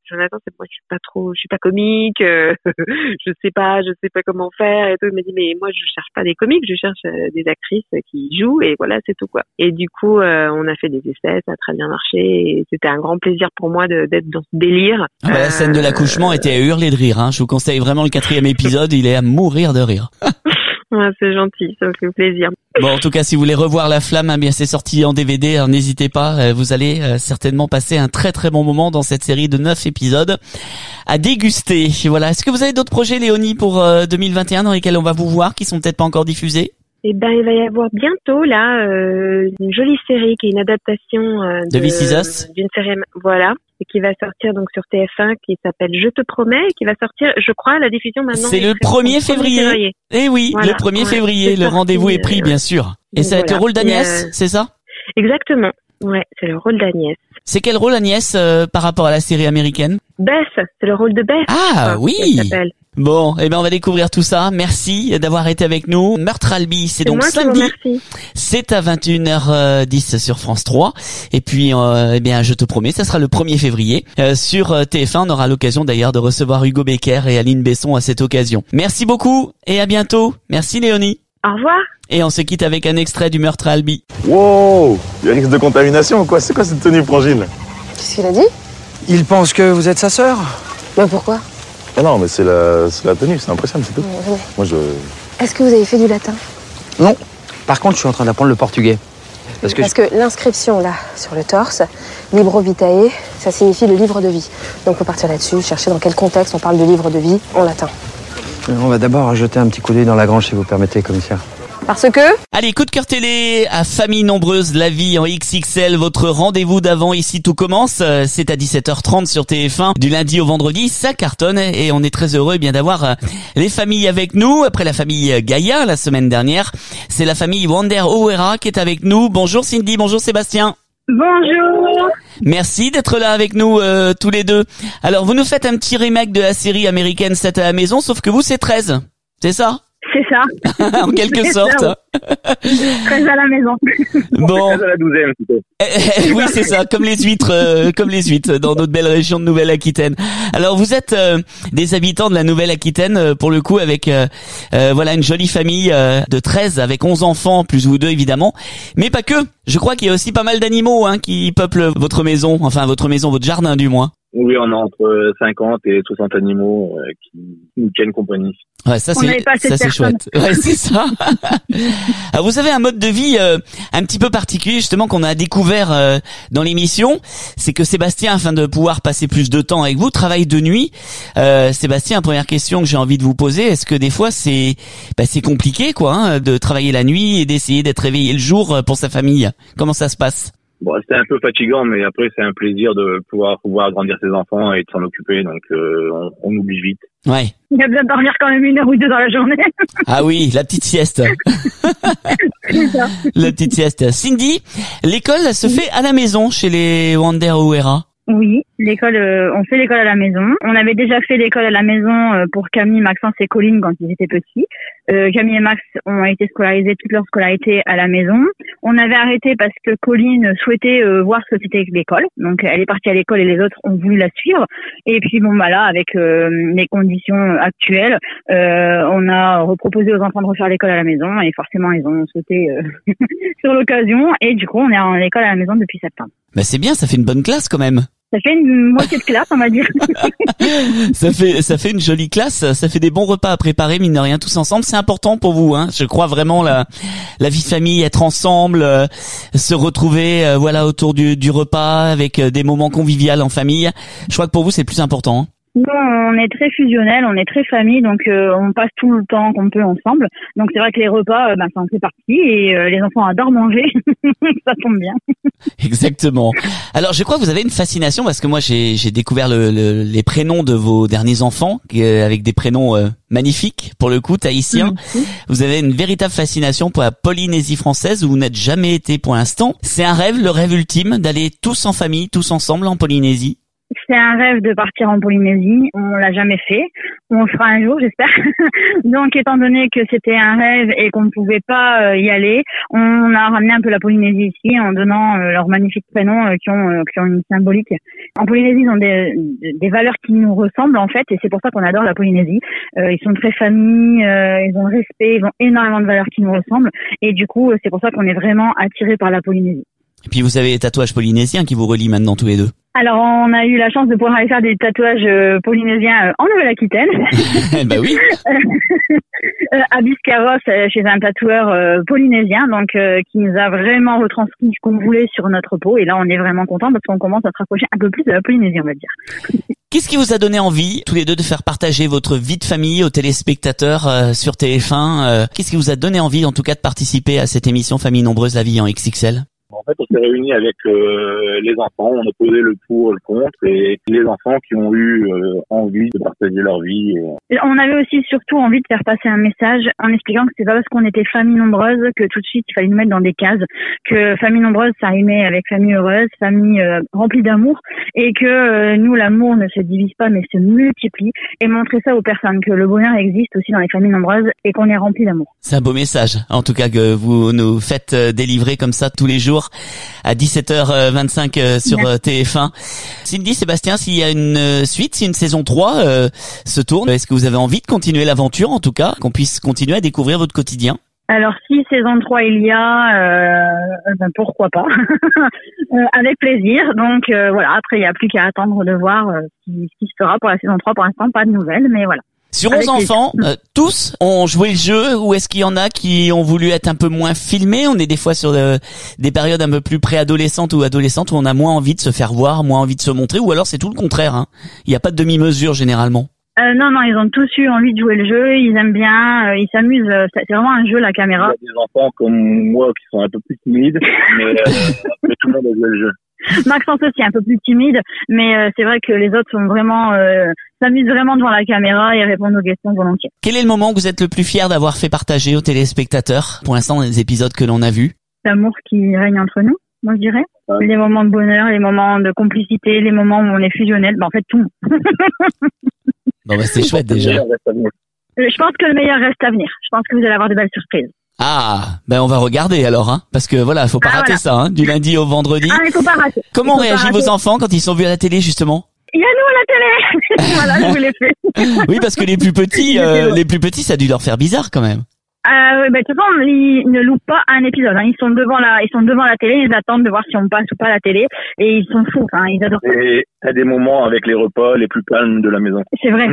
Jonathan, c'est moi, je suis pas trop, je suis pas comique, euh, je sais pas, je sais pas comment faire et tout. Il m'a dit, mais moi, je cherche pas des comiques, je cherche euh, des actrices qui jouent et voilà, c'est tout, quoi. Et du coup, euh, on a fait des essais, ça a très bien marché et c'était un grand plaisir pour moi de, d'être dans ce délire. Ah bah, la scène de l'accouchement était à hurler de rire, hein. Je vous conseille vraiment le quatrième épisode, il est à mourir de rire. Ouais, c'est gentil, ça me fait plaisir. Bon, en tout cas, si vous voulez revoir La Flamme, eh bien c'est sorti en D V D, alors n'hésitez pas, euh, vous allez euh, certainement passer un très très bon moment dans cette série de neuf épisodes à déguster. Voilà. Est-ce que vous avez d'autres projets, Léonie, pour euh, deux mille vingt et un dans lesquels on va vous voir, qui sont peut-être pas encore diffusés? Eh ben, il va y avoir bientôt là euh, une jolie série qui est une adaptation euh, de, de This Is Us, d'une série, voilà, et qui va sortir donc sur T F un, qui s'appelle Je te promets, et qui va sortir, je crois, la diffusion maintenant. C'est le premier février. Eh oui, voilà, le premier ouais, février. Le rendez-vous est pris, bien sûr. Et ça va être le rôle d'Agnès, euh... c'est ça? Exactement. Ouais, c'est le rôle d'Agnès. C'est quel rôle, Agnès, euh, par rapport à la série américaine? Beth, c'est le rôle de Beth. Ah, oui. Bon, eh ben on va découvrir tout ça. Merci d'avoir été avec nous. Meurtre Albi, c'est, c'est donc samedi. C'est à vingt et une heures dix sur France trois. Et puis, euh, eh bien, je te promets, ça sera le premier février. Euh, sur T F un, on aura l'occasion d'ailleurs de recevoir Hugo Becker et Aline Besson à cette occasion. Merci beaucoup et à bientôt. Merci Léonie. Au revoir. Et on se quitte avec un extrait du Meurtre Albi. Wow, il y a risque de contamination ou quoi? C'est quoi cette tenue, Frangine? Qu'est-ce qu'il a dit? Il pense que vous êtes sa sœur. Mais pourquoi? Ah non, mais c'est la, c'est la tenue, c'est impressionnant, c'est tout. Oui. Moi, je... Est-ce que vous avez fait du latin? Non. Par contre, je suis en train d'apprendre le portugais. Parce que, Parce je... que l'inscription, là, sur le torse, Libro Vitae, ça signifie le livre de vie. Donc, faut partir là-dessus, chercher dans quel contexte on parle de livre de vie en latin. On va d'abord jeter un petit coup d'œil dans la grange, si vous permettez, commissaire. Parce que... Allez, coup de cœur télé à Famille Nombreuse, la vie en X X L, votre rendez-vous d'avant, ici tout commence, c'est à dix-sept heures trente sur T F un, du lundi au vendredi, ça cartonne et on est très heureux eh bien d'avoir les familles avec nous. Après la famille Gaïa la semaine dernière, c'est la famille Wander Owera qui est avec nous. Bonjour Cindy, bonjour Sébastien. Bonjour. Merci d'être là avec nous euh, tous les deux. Alors vous nous faites un petit remake de la série américaine sept à la maison, sauf que vous c'est treize, c'est ça? C'est ça. En quelque c'est sorte. Ça, oui. treize à la maison. Bon. treize à la douzième, plutôt. Eh, eh, oui, c'est ça, comme les huîtres, euh, comme les huîtres dans notre belle région de Nouvelle-Aquitaine. Alors, vous êtes euh, des habitants de la Nouvelle-Aquitaine, euh, pour le coup, avec euh, euh, voilà une jolie famille euh, de treize, avec onze enfants, plus vous deux, évidemment. Mais pas que. Je crois qu'il y a aussi pas mal d'animaux hein, qui peuplent votre maison, enfin votre maison, votre jardin du moins. Oui, on a entre cinquante et soixante animaux euh, qui nous tiennent compagnie. Ouais, ça c'est ça c'est chouette. Ouais, c'est ça. Alors vous avez un mode de vie euh, un petit peu particulier justement qu'on a découvert euh, dans l'émission, c'est que Sébastien, afin de pouvoir passer plus de temps avec vous, travaille de nuit. Euh, Sébastien, première question que j'ai envie de vous poser, est-ce que des fois c'est bah, c'est compliqué quoi hein, de travailler la nuit et d'essayer d'être réveillé le jour pour sa famille? Comment ça se passe? Bon, c'était un peu fatigant, mais après c'est un plaisir de pouvoir pouvoir grandir ses enfants et de s'en occuper, donc euh, on, on oublie vite. Ouais. Il a besoin de dormir quand même une heure ou deux dans la journée. Ah oui, la petite sieste. C'est ça. La petite sieste. Cindy, l'école se fait à la maison chez les Wander Owera. Oui, l'école, euh, on fait l'école à la maison. On avait déjà fait l'école à la maison euh, pour Camille, Maxence et Colline quand ils étaient petits. Euh, Camille et Max ont été scolarisés toute leur scolarité à la maison. On avait arrêté parce que Colline souhaitait euh, voir ce que c'était l'école. Donc elle est partie à l'école et les autres ont voulu la suivre. Et puis bon bah là, avec euh, les conditions actuelles, euh, on a reproposé aux enfants de refaire l'école à la maison et forcément ils ont sauté euh, sur l'occasion. Et du coup, on est en école à la maison depuis septembre. Bah c'est bien, ça fait une bonne classe quand même. Ça fait une moitié de classe, on va dire. ça fait ça fait une jolie classe, ça fait des bons repas à préparer, mine de rien, tous ensemble. C'est important pour vous, hein. Je crois vraiment la la vie de famille, être ensemble, euh, se retrouver, euh, voilà, autour du du repas avec euh, des moments conviviaux en famille. Je crois que pour vous c'est le plus important. Hein. Nous, on est très fusionnel, on est très famille, donc euh, on passe tout le temps qu'on peut ensemble. Donc c'est vrai que les repas, euh, ben, ça en fait partie et euh, les enfants adorent manger, ça tombe bien. Exactement. Alors je crois que vous avez une fascination parce que moi j'ai j'ai découvert le, le, les prénoms de vos derniers enfants euh, avec des prénoms euh, magnifiques pour le coup, tahitiens. Mmh. Vous avez une véritable fascination pour la Polynésie française où vous n'êtes jamais été pour l'instant. C'est un rêve, le rêve ultime d'aller tous en famille, tous ensemble en Polynésie. C'est un rêve de partir en Polynésie. On l'a jamais fait. On le fera un jour, j'espère. Donc, étant donné que c'était un rêve et qu'on ne pouvait pas y aller, on a ramené un peu la Polynésie ici en donnant leurs magnifiques prénoms qui ont, qui ont une symbolique. En Polynésie, ils ont des, des valeurs qui nous ressemblent en fait, et c'est pour ça qu'on adore la Polynésie. Euh, ils sont très famille, euh, ils ont le respect, ils ont énormément de valeurs qui nous ressemblent, et du coup, c'est pour ça qu'on est vraiment attirés par la Polynésie. Et puis vous avez les tatouages polynésiens qui vous relient maintenant tous les deux. Alors, on a eu la chance de pouvoir aller faire des tatouages euh, polynésiens euh, en Nouvelle-Aquitaine. Bah oui. euh, à Biscarrosse, euh, chez un tatoueur euh, polynésien, donc euh, qui nous a vraiment retranscrit ce qu'on voulait sur notre peau. Et là, on est vraiment content parce qu'on commence à se rapprocher un peu plus de la Polynésie, on va dire. Qu'est-ce qui vous a donné envie, tous les deux, de faire partager votre vie de famille aux téléspectateurs euh, sur T F un euh, Qu'est-ce qui vous a donné envie, en tout cas, de participer à cette émission Famille Nombreuse, la vie en X X L? En fait, on s'est réunis avec euh, les enfants, on a posé le pour et le contre, et les enfants qui ont eu euh, envie de partager leur vie. Et... On avait aussi surtout envie de faire passer un message en expliquant que c'est pas parce qu'on était famille nombreuse que tout de suite il fallait nous mettre dans des cases, que famille nombreuse ça rimait avec famille heureuse, famille euh, remplie d'amour, et que euh, nous l'amour ne se divise pas mais se multiplie, et montrer ça aux personnes, que le bonheur existe aussi dans les familles nombreuses et qu'on est rempli d'amour. C'est un beau message, en tout cas, que vous nous faites euh, délivrer comme ça tous les jours à dix-sept heures vingt-cinq euh, sur euh, T F un. Cindy, Sébastien, s'il y a une euh, suite, si une saison trois euh, se tourne, est-ce que vous avez envie de continuer l'aventure, en tout cas, qu'on puisse continuer à découvrir votre quotidien? Alors si saison trois il y a, euh, ben pourquoi pas, euh, avec plaisir. Donc euh, voilà, après il n'y a plus qu'à attendre de voir euh, ce, qui, ce qui se fera pour la saison trois. Pour l'instant, pas de nouvelles, mais voilà. Sur onze enfants, euh, tous ont joué le jeu, ou est-ce qu'il y en a qui ont voulu être un peu moins filmés? On est des fois sur euh, des périodes un peu plus préadolescentes ou adolescentes où on a moins envie de se faire voir, moins envie de se montrer, ou alors c'est tout le contraire, hein. Il n'y a pas de demi-mesure généralement. Euh, non, non, ils ont tous eu envie de jouer le jeu, ils aiment bien, euh, ils s'amusent, euh, c'est vraiment un jeu, la caméra. Il y a des enfants comme moi qui sont un peu plus timides, mais, euh, mais tout le monde a joué le jeu. Maxence aussi un peu plus timide, mais euh, c'est vrai que les autres sont vraiment euh, s'amusent vraiment devant la caméra et répondent aux questions volontiers. Quel est le moment que vous êtes le plus fier d'avoir fait partager aux téléspectateurs pour l'instant dans les épisodes que l'on a vus? L'amour qui règne entre nous, moi je dirais. Ouais. Les moments de bonheur, les moments de complicité, les moments où on est fusionnels, ben en fait tout. Bon bah c'est chouette déjà. Je pense que le meilleur reste à venir. Je pense que vous allez avoir de belles surprises. Ah, ben on va regarder alors, hein, parce que voilà, faut pas ah, rater voilà. ça, hein, du lundi au vendredi. Ah, il faut pas rater. Comment réagissent vos enfants quand ils sont vus à la télé justement? Il y a nous à la télé. Voilà, je vous l'ai fait. Oui, parce que les plus petits, euh, les plus petits, ça a dû leur faire bizarre quand même. Euh, ben, de toute façon, ils ne loupent pas un épisode, hein. Ils sont devant la, ils sont devant la télé, ils attendent de voir si on passe ou pas à la télé, et ils sont fous, hein, ils adorent ça. Et à des moments avec les repas les plus calmes de la maison. C'est vrai.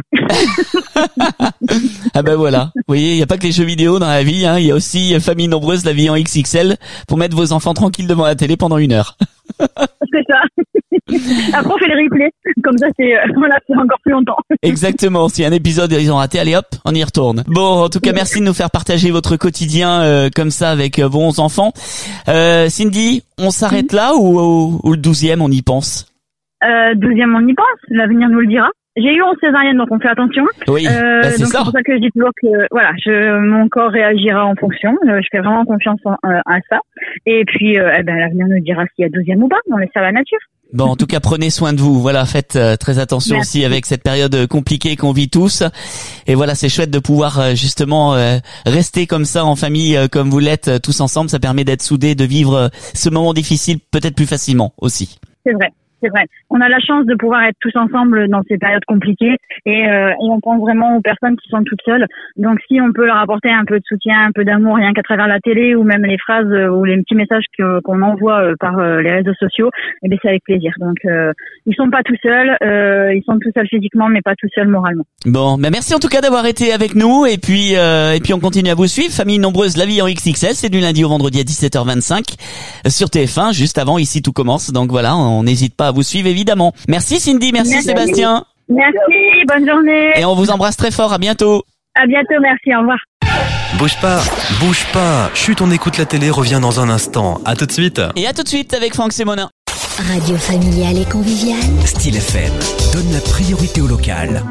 Ah ben voilà. Vous voyez, il n'y a pas que les jeux vidéo dans la vie, hein. Il y a aussi Famille Nombreuse, la vie en X X L, pour mettre vos enfants tranquilles devant la télé pendant une heure. C'est ça. Après on fait les replays, comme ça c'est, euh, voilà, c'est encore plus longtemps. Exactement, si un épisode ils ont raté, allez hop, on y retourne. Bon, en tout cas merci de nous faire partager votre quotidien euh, comme ça avec euh, vos onze enfants. Euh, Cindy, on s'arrête là ou, ou, ou le douzième on y pense? Euh, douzième on y pense, l'avenir nous le dira. J'ai eu onze césariennes, donc on fait attention. Oui, euh, bah c'est donc ça. C'est pour ça que je dis toujours que voilà, je, mon corps réagira en fonction. Euh, je fais vraiment confiance en, euh, à ça. Et puis, euh, eh ben, l'avenir nous dira s'il y a douzième ou pas. On laisse ça à la nature. Bon, en tout cas, prenez soin de vous. Voilà, faites euh, très attention Merci. aussi avec cette période compliquée qu'on vit tous. Et voilà, c'est chouette de pouvoir euh, justement euh, rester comme ça en famille, euh, comme vous l'êtes euh, tous ensemble. Ça permet d'être soudés, de vivre euh, ce moment difficile peut-être plus facilement aussi. C'est vrai. C'est vrai. On a la chance de pouvoir être tous ensemble dans ces périodes compliquées et, euh, et on pense vraiment aux personnes qui sont toutes seules. Donc si on peut leur apporter un peu de soutien, un peu d'amour, rien qu'à travers la télé ou même les phrases euh, ou les petits messages que, qu'on envoie euh, par euh, les réseaux sociaux, eh bien c'est avec plaisir. Donc euh, ils sont pas tout seuls, euh, ils sont tout seuls physiquement mais pas tout seuls moralement. Bon, ben merci en tout cas d'avoir été avec nous et puis euh, et puis on continue à vous suivre. Famille Nombreuse, la vie en X X L, c'est du lundi au vendredi à dix-sept heures vingt-cinq sur T F un, juste avant Ici tout commence. Donc voilà, on n'hésite pas à vous suivre évidemment. Merci Cindy, merci, merci Sébastien. Merci, bonne journée. Et on vous embrasse très fort, à bientôt. À bientôt, merci, au revoir. Bouge pas, bouge pas. Chut, on écoute la télé, revient dans un instant. À tout de suite. Et à tout de suite avec Franck Sémonin. Radio familiale et conviviale. Style F M donne la priorité au local.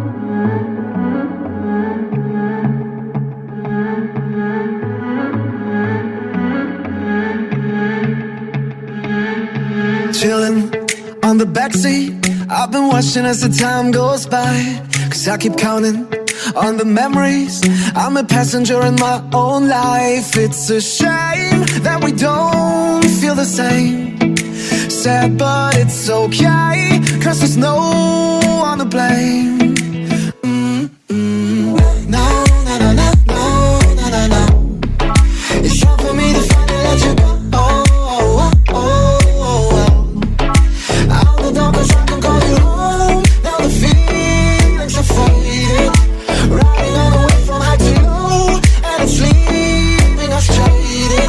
Chillin' on the backseat, I've been watching as the time goes by. Cause I keep counting on the memories. I'm a passenger in my own life. It's a shame that we don't feel the same. sad, but it's okay, cause there's no one to blame. Mm-mm. No, no, no, no, no, no, no, no. It's time for me to finally let you go. Oh, oh, oh, oh, oh. Out the door, cause I can call you home. Now the feelings are faded. Riding all the way from high to low, and it's leaving us jaded.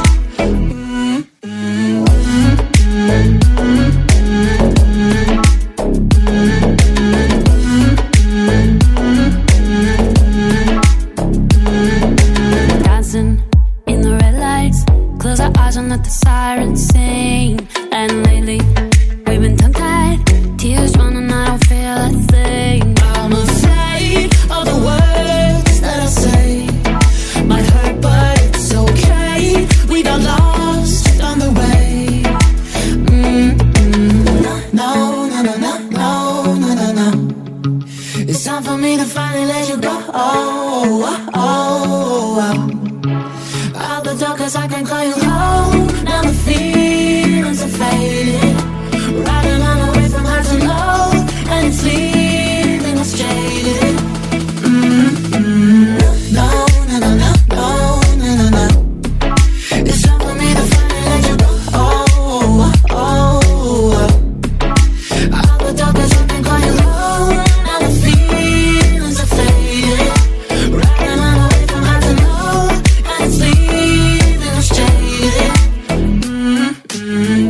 Dancing in the red lights, close our eyes and let the sirens sing. And lately, we've been tongue-tied, tears running, I don't feel a thing. I'm afraid of the words that I say. Might hurt, but it's okay. We got lost on the way. Mm-mm. No, no, no, no, no, no, no, no. It's time for me to finally let you go. Oh, oh, oh, oh. Out the door, cause I can call you home. Now the feelings are faded. Riding on the way from high to low, and it's leaving us jaded. Mm-mm. No, no, no, no, no, no, no, no. It's time for me to finally let you go. Oh, oh, oh, oh. Out the door, cause I can call you home. Now the feelings are faded. Riding on the way from high to low, and it's leaving us jaded. Mm-mm.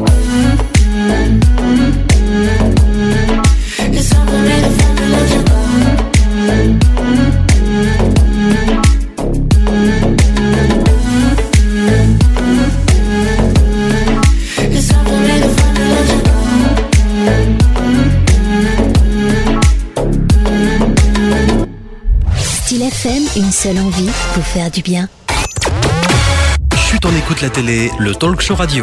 It's time for me to finally let you go. It's time for me to finally let you go. Style F M, une seule envie, vous faire du bien. Chut, on écoute la télé, le talk show radio.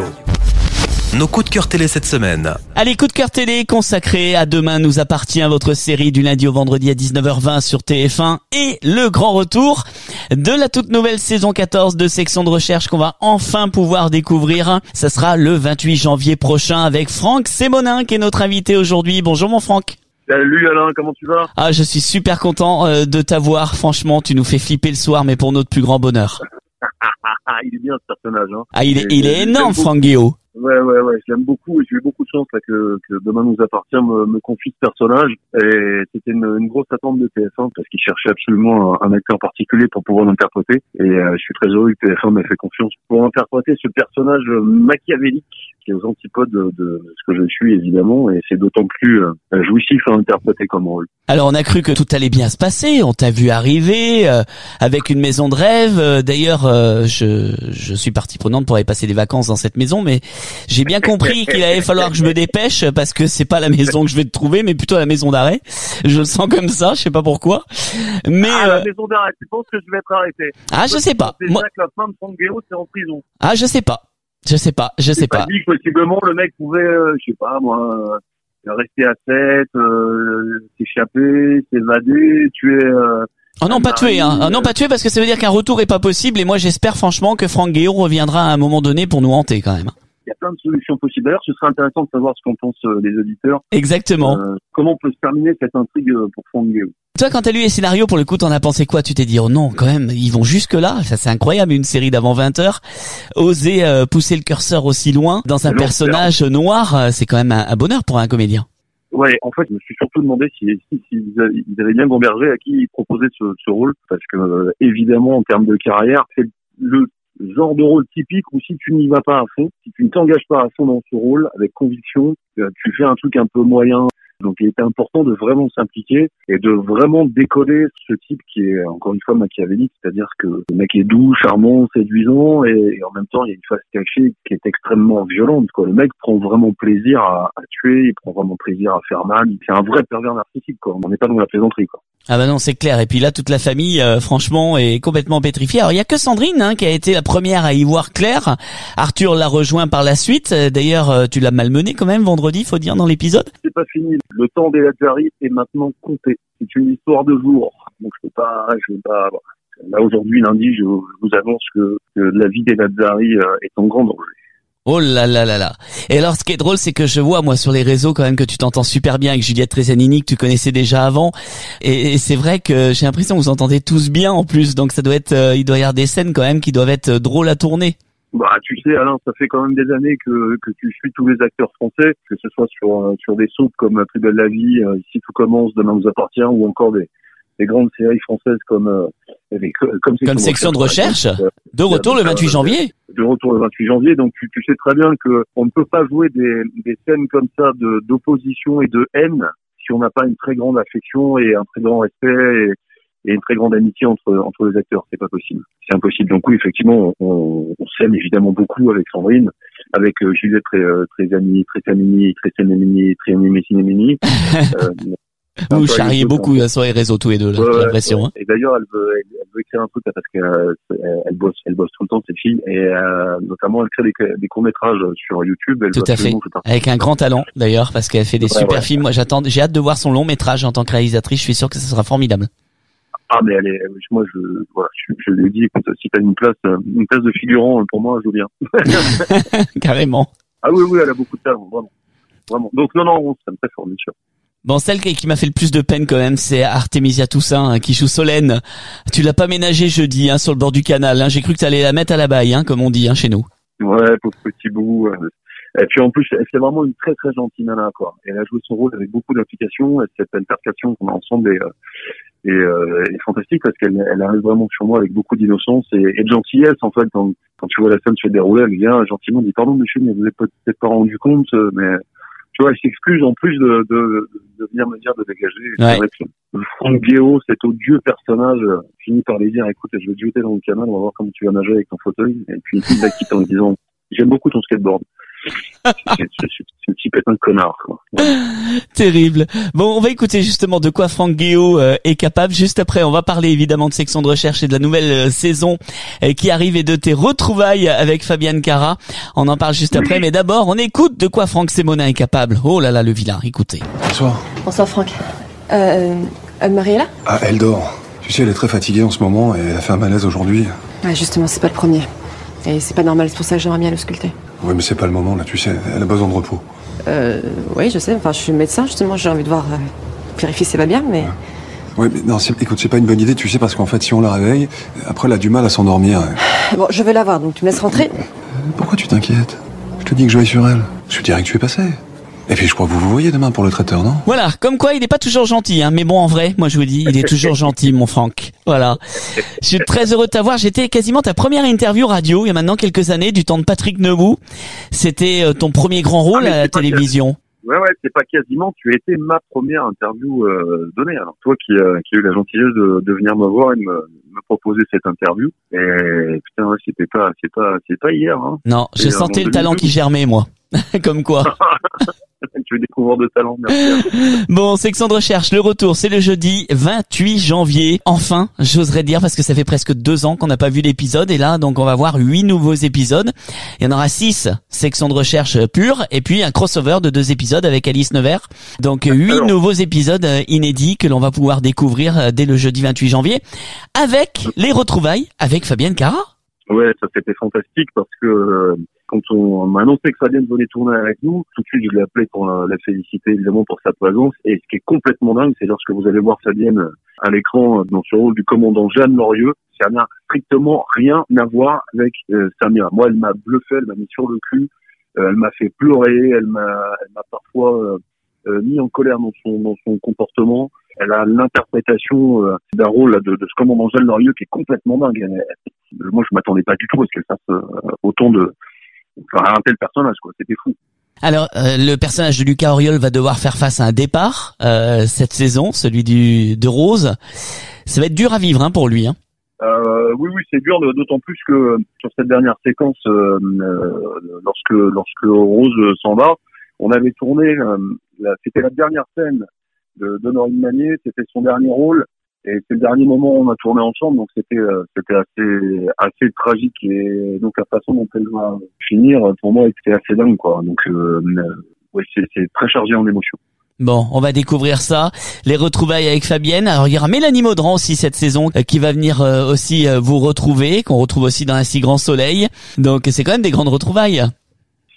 Nos coups de cœur télé cette semaine. Allez, coup de cœur télé consacré à Demain nous appartient, votre série du lundi au vendredi à dix-neuf heures vingt sur T F un, et le grand retour de la toute nouvelle saison quatorze de Section de recherche qu'on va enfin pouvoir découvrir. Ça sera le vingt-huit janvier prochain avec Franck Sémonin qui est notre invité aujourd'hui. Bonjour mon Franck. Salut Alain, comment tu vas? Ah, je suis super content euh, de t'avoir. Franchement, tu nous fais flipper le soir, mais pour notre plus grand bonheur. Il est bien ce personnage. Hein. Ah, il est, il est énorme, Franck Guéot. Ouais, ouais, ouais, je l'aime beaucoup et j'ai eu beaucoup de chance là, que, que Demain nous appartient me, me confie ce personnage. Et c'était une, une grosse attente de T F un parce qu'il cherchait absolument un, un acteur particulier pour pouvoir l'interpréter. Et euh, je suis très heureux que T F un m'ait fait confiance pour interpréter ce personnage machiavélique qui est aux antipodes de, de ce que je suis évidemment, et c'est d'autant plus euh, jouissif à interpréter comme rôle. Alors on a cru que tout allait bien se passer, on t'a vu arriver euh, avec une maison de rêve. Euh, d'ailleurs, euh, je, je suis partie prenante pour aller passer des vacances dans cette maison, mais j'ai bien compris qu'il allait falloir que je me dépêche parce que c'est pas la maison que je vais te trouver, mais plutôt la maison d'arrêt. Je le sens comme ça, je sais pas pourquoi. Mais ah, euh... la maison d'arrêt, tu penses que je vais être arrêté? Ah, je sais pas. C'est Moi... ça que la femme de Franck Guéot, c'est en prison. Ah, je sais pas. Je sais pas, je sais pas. Dit que possiblement le mec pouvait, euh, je sais pas moi, euh, rester à tête, euh, s'échapper, s'évader, tuer. Euh, oh non, pas tuer, hein. Oh non, pas tuer parce que ça veut dire qu'un retour est pas possible. Et moi, j'espère franchement que Franck Guéot reviendra à un moment donné pour nous hanter quand même. Il y a plein de solutions possibles. D'ailleurs, ce serait intéressant de savoir ce qu'en pensent euh, les auditeurs. Exactement. Euh, comment peut se terminer cette intrigue pour Franck Guéot? Toi, quand t'as lu les scénarios, pour le coup, t'en as pensé quoi? Tu t'es dit, oh non, quand même, ils vont jusque là. Ça, c'est incroyable, une série d'avant vingt heures. Oser euh, pousser le curseur aussi loin dans un long personnage terme. noir, euh, c'est quand même un, un bonheur pour un comédien. Ouais, en fait, je me suis surtout demandé si, si, si ils avaient bien gambergé à qui ils proposaient ce, ce rôle, parce que euh, évidemment, en termes de carrière, c'est le genre de rôle typique où si tu n'y vas pas à fond, si tu ne t'engages pas à fond dans ce rôle avec conviction, euh, tu fais un truc un peu moyen. Donc il était important de vraiment s'impliquer et de vraiment décoder ce type qui est encore une fois machiavélique, c'est-à-dire que le mec est doux, charmant, séduisant et, et en même temps il y a une face cachée qui est extrêmement violente, quoi. Le mec prend vraiment plaisir à, à tuer, il prend vraiment plaisir à faire mal, c'est un vrai pervers narcissique, quoi. On n'est pas dans la plaisanterie, quoi. Ah bah non, c'est clair. Et puis là, toute la famille, euh, franchement, est complètement pétrifiée. Alors il y a que Sandrine hein, qui a été la première à y voir clair. Arthur l'a rejoint par la suite. D'ailleurs, euh, tu l'as malmené quand même vendredi, faut dire, dans l'épisode. C'est pas fini. Le temps des Lazzari est maintenant compté. C'est une histoire de jour. Donc je peux pas, je peux pas. Là aujourd'hui, lundi, je, je vous annonce que, que la vie des Lazzari euh, est en grand danger. Oh là là là là. Et alors, ce qui est drôle, c'est que je vois, moi, sur les réseaux, quand même, que tu t'entends super bien avec Juliette Tresanini, que tu connaissais déjà avant. Et, et c'est vrai que j'ai l'impression que vous entendez tous bien, en plus. Donc, ça doit être, euh, il doit y avoir des scènes, quand même, qui doivent être drôles à tourner. Bah, tu sais, Alain, ça fait quand même des années que, que tu suis tous les acteurs français, que ce soit sur, sur des soaps comme Plus belle la vie, euh, Ici tout commence, Demain nous appartient, ou encore des, des grandes séries françaises comme, euh, des, comme, comme Section, section de recherche, exemple, de retour le vingt-huit janvier. De retour le vingt-huit janvier, donc tu, tu sais très bien que on ne peut pas jouer des, des scènes comme ça de, d'opposition et de haine si on n'a pas une très grande affection et un très grand respect et, et une très grande amitié entre entre les acteurs. C'est pas possible, c'est impossible. Donc oui, effectivement, on, on s'aime évidemment beaucoup avec Sandrine, avec euh, Juliette Tresanini, Tresanini, Tresanini, Tresanini. euh, Vous charriez beaucoup sur les réseaux tous les deux, là, ouais, j'ai l'impression. Ouais. Hein. Et d'ailleurs, elle veut, elle, elle veut écrire un truc là, parce qu'elle elle bosse, elle bosse tout le temps cette fille, et euh, notamment elle crée des, des courts métrages sur YouTube. Elle tout à fait. Avec un grand talent d'ailleurs, parce qu'elle fait des ouais, super ouais. films. Moi, j'attends, j'ai hâte de voir son long métrage en tant que réalisatrice. Je suis sûr que ça sera formidable. Ah mais elle est, moi je, voilà, je, je lui ai dit, écoute, si t'as une place, une place de figurant pour moi, je veux bien. Carrément. Ah oui, oui, elle a beaucoup de talent, vraiment, vraiment. Donc non, non, on s'aime très fort, bien sûr. Bon, celle qui m'a fait le plus de peine quand même, c'est Artemisia Toussaint, hein, qui joue Solène. Tu l'as pas ménagée jeudi, hein, sur le bord du canal. Hein. J'ai cru que t'allais la mettre à la baille, hein, comme on dit, hein, chez nous. Ouais, pauvre petit bout. Et puis en plus, c'est vraiment une très très gentille nana, quoi. Elle a joué son rôle avec beaucoup d'implication. Et cette altercation qu'on a ensemble est, est, euh, est fantastique parce qu'elle elle arrive vraiment sur moi avec beaucoup d'innocence et, et de gentillesse. En fait, quand, quand tu vois la scène se dérouler, elle vient gentiment, elle dit pardon monsieur, mais vous n'êtes peut-être pas rendu compte, mais tu vois, elle s'excuse en plus de, de, de venir me dire de dégager. Ouais. C'est vrai que Franck Guéot, cet odieux personnage, finit par lui dire, écoute, je vais te jeter dans le canal, on va voir comment tu vas nager avec ton fauteuil. Et puis il la quitte en lui disant, j'aime beaucoup ton skateboard. C'est un petit pétain de connard, quoi. Ouais. Terrible. Bon, on va écouter justement de quoi Franck Guéot euh, est capable. Juste après, on va parler évidemment de Section de recherche et de la nouvelle euh, saison euh, qui arrive et de tes retrouvailles avec Fabienne Cara. On en parle juste après, mais d'abord, on écoute de quoi Franck Sémonin est capable. Oh là là, le vilain, écoutez. Bonsoir. Bonsoir Franck. Euh, Anne-Marie est là ? Ah, elle dort. Tu sais, elle est très fatiguée en ce moment et elle a fait un malaise aujourd'hui. Ouais, justement, c'est pas le premier. Et c'est pas normal, c'est pour ça que j'aimerais bien le sculpter. Oui, mais c'est pas le moment, là, tu sais, elle a besoin de repos. Euh, oui, je sais, enfin, je suis médecin, justement, j'ai envie de voir, euh, vérifier si ça va bien, mais... Ouais, mais non, c'est, écoute, c'est pas une bonne idée, tu sais, parce qu'en fait, si on la réveille, après, elle a du mal à s'endormir. Et... Bon, je vais la voir, donc tu me laisses rentrer. Pourquoi tu t'inquiètes ? Je te dis que je vais sur elle. Je dirais que tu es passé. Et puis je crois que vous vous voyez demain pour le traiteur, non ? Voilà, comme quoi il n'est pas toujours gentil, hein. Mais bon, en vrai, moi je vous dis, il est toujours gentil, mon Franck. Voilà. Je suis très heureux de t'avoir. J'étais quasiment ta première interview radio il y a maintenant quelques années, du temps de Patrick Nevou. C'était euh, ton premier grand rôle ah, à la télévision. Quasi... Ouais, ouais, c'est pas quasiment. Tu as été ma première interview euh, donnée. Alors toi qui, euh, qui a eu la gentillesse de, de venir me voir et de me, me proposer cette interview. Et putain, ouais, c'était pas, c'est pas, c'est pas hier. Hein. Non, je sentais le talent qui germait, moi. Comme quoi. Tu veux découvrir de talent, merci. Bon, Section de recherche, le retour, c'est le jeudi vingt-huit janvier. Enfin, j'oserais dire, parce que ça fait presque deux ans qu'on n'a pas vu l'épisode. Et là, donc, on va voir huit nouveaux épisodes. Il y en aura six, Section de recherche pure. Et puis, un crossover de deux épisodes avec Alice Nevers. Donc, huit Alors. nouveaux épisodes inédits que l'on va pouvoir découvrir dès le jeudi vingt-huit janvier. Avec les retrouvailles avec Fabienne Cara. Ouais, ça c'était fantastique parce que... Euh... Quand on m'a annoncé que Fabienne venait tourner avec nous, tout de suite je l'ai appelé pour la, la féliciter évidemment pour sa présence. Et ce qui est complètement dingue, c'est lorsque vous allez voir Fabienne à l'écran dans ce rôle du commandant Jeanne Lorieux, ça n'a strictement rien à voir avec euh, Samia. Moi, elle m'a bluffé, elle m'a mis sur le cul, euh, elle m'a fait pleurer, elle m'a, elle m'a parfois euh, euh, mis en colère dans son dans son comportement. Elle a l'interprétation euh, d'un rôle là, de, de ce commandant Jeanne Lorieux qui est complètement dingue. Elle, elle, moi, je m'attendais pas du tout à ce qu'elle fasse euh, autant de Enfin, un tel personnage, quoi, c'était fou. Alors, euh, le personnage de Lucas Auriol va devoir faire face à un départ euh, cette saison, celui du de Rose. Ça va être dur à vivre, hein, pour lui. Hein. Euh, oui, oui, c'est dur, d'autant plus que sur cette dernière séquence, euh, euh, lorsque lorsque Rose s'en va, on avait tourné. Euh, la, c'était la dernière scène de d'Honorine Manier, c'était son dernier rôle. Et c'est le dernier moment où on a tourné ensemble, donc c'était euh, c'était assez assez tragique et donc la façon dont elle va finir pour moi était assez dingue, quoi. Donc euh, ouais, c'est c'est très chargé en émotions. Bon, on va découvrir ça, les retrouvailles avec Fabienne. Alors il y aura Mélanie Maudran aussi cette saison euh, qui va venir euh, aussi euh, vous retrouver, qu'on retrouve aussi dans Un si grand soleil. Donc c'est quand même des grandes retrouvailles.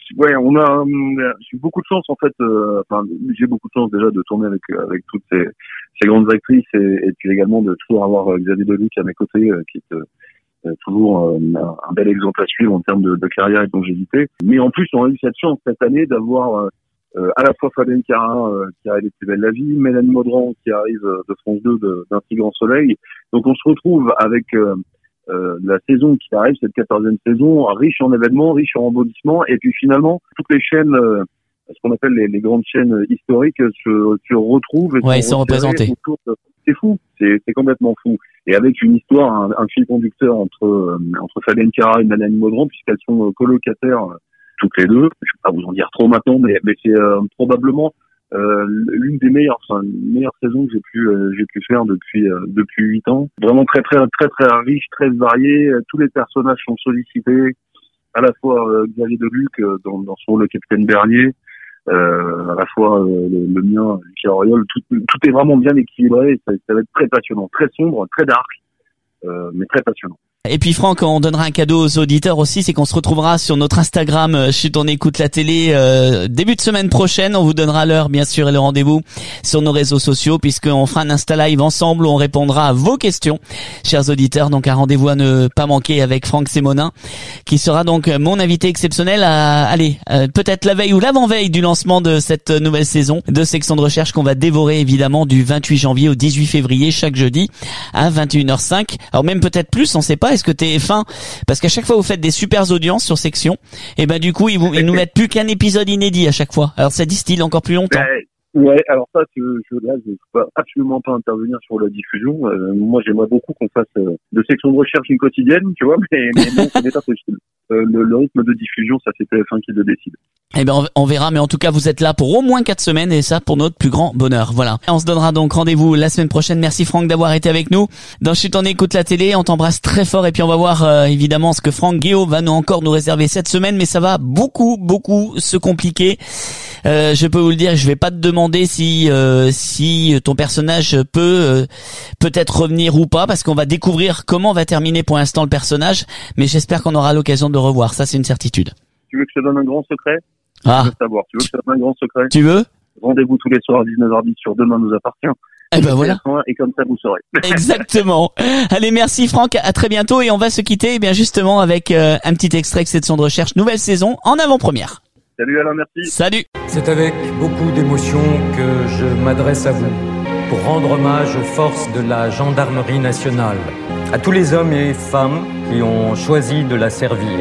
ouais, on a, j'ai eu beaucoup de chance en fait. Euh, enfin, j'ai beaucoup de chance déjà de tourner avec avec toutes ces, ces grandes actrices et, et puis également de toujours avoir euh, Xavier Deluc à mes côtés, euh, qui est euh, toujours euh, un bel exemple à suivre en termes de, de carrière et de longévité. Mais en plus, on a eu cette chance cette année d'avoir euh, à la fois Fabienne Carin euh, qui arrive de Plus belle la vie, Mélanie Maudran qui arrive de France deux de, d'un si grand soleil. Donc on se retrouve avec euh, Euh, la saison qui arrive, cette quatorzième saison, riche en événements, riche en rebondissements, et puis finalement, toutes les chaînes, euh, ce qu'on appelle les, les grandes chaînes historiques, se, se retrouvent et ouais, sont, sont représentés. De... C'est fou, c'est, c'est complètement fou. Et avec une histoire, un, un fil conducteur entre euh, entre Fabienne Carin et Mélanie Maudran, puisqu'elles sont colocataires euh, toutes les deux. Je vais pas vous en dire trop maintenant, mais, mais c'est euh, probablement Euh, l'une des meilleures, enfin, meilleures saisons que j'ai pu euh, j'ai pu faire depuis euh, depuis huit ans. Vraiment très très très très riche, très varié. Tous les personnages sont sollicités. À la fois euh, Xavier Deluc euh, dans, dans son rôle de capitaine Bernier, euh, à la fois euh, le, le mien, Lucas Auriol. Tout, tout est vraiment bien équilibré. Ça, ça va être très passionnant, très sombre, très dark, euh, mais très passionnant. Et puis Franck, on donnera un cadeau aux auditeurs aussi, c'est qu'on se retrouvera sur notre Instagram euh, Chut, on écoute la télé euh, début de semaine prochaine. On vous donnera l'heure bien sûr et le rendez-vous sur nos réseaux sociaux, puisqu'on fera un Insta Live ensemble où on répondra à vos questions, chers auditeurs. Donc un rendez-vous à ne pas manquer avec Franck Sémonin, qui sera donc mon invité exceptionnel à aller euh, peut-être la veille ou l'avant-veille du lancement de cette nouvelle saison de Section de recherche qu'on va dévorer évidemment du vingt-huit janvier au dix-huit février chaque jeudi à vingt et une heures cinq. Alors même peut-être plus, on sait pas. Est-ce que T F un, parce qu'à chaque fois vous faites des super audiences sur Section, et ben du coup ils, vous, ils nous mettent plus qu'un épisode inédit à chaque fois. Alors ça distille encore plus longtemps. Ouais, ouais alors ça, je, je, là, je ne peux absolument pas intervenir sur la diffusion. Euh, moi, j'aimerais beaucoup qu'on fasse euh, de Section de recherche une quotidienne, tu vois, mais, mais non, ce n'est pas possible. Euh, le, le rythme de diffusion, ça c'est T F un qui le décide. Eh ben on verra, mais en tout cas vous êtes là pour au moins quatre semaines et ça pour notre plus grand bonheur. Voilà. On se donnera donc rendez-vous la semaine prochaine. Merci Franck d'avoir été avec nous. Dans Chut, on écoute la télé, on t'embrasse très fort et puis on va voir euh, évidemment ce que Franck Guéot va nous encore nous réserver cette semaine, mais ça va beaucoup beaucoup se compliquer. Euh, je peux vous le dire, je vais pas te demander si euh, si ton personnage peut euh, peut-être revenir ou pas, parce qu'on va découvrir comment va terminer pour l'instant le personnage, mais j'espère qu'on aura l'occasion de le revoir, ça c'est une certitude. Tu veux que je te donne un grand secret? Ah. Tu veux savoir. Tu veux que je te donne un grand secret? Tu veux? Rendez-vous tous les soirs à dix-neuf heures dix sur Demain nous appartient. Eh ben voilà. Et comme ça, vous saurez. Exactement. Allez, merci Franck. À très bientôt et on va se quitter, eh bien justement avec euh, un petit extrait de Section de recherche, nouvelle saison en avant-première. Salut Alain, merci. Salut. C'est avec beaucoup d'émotion que je m'adresse à vous pour rendre hommage aux forces de la gendarmerie nationale, à tous les hommes et femmes qui ont choisi de la servir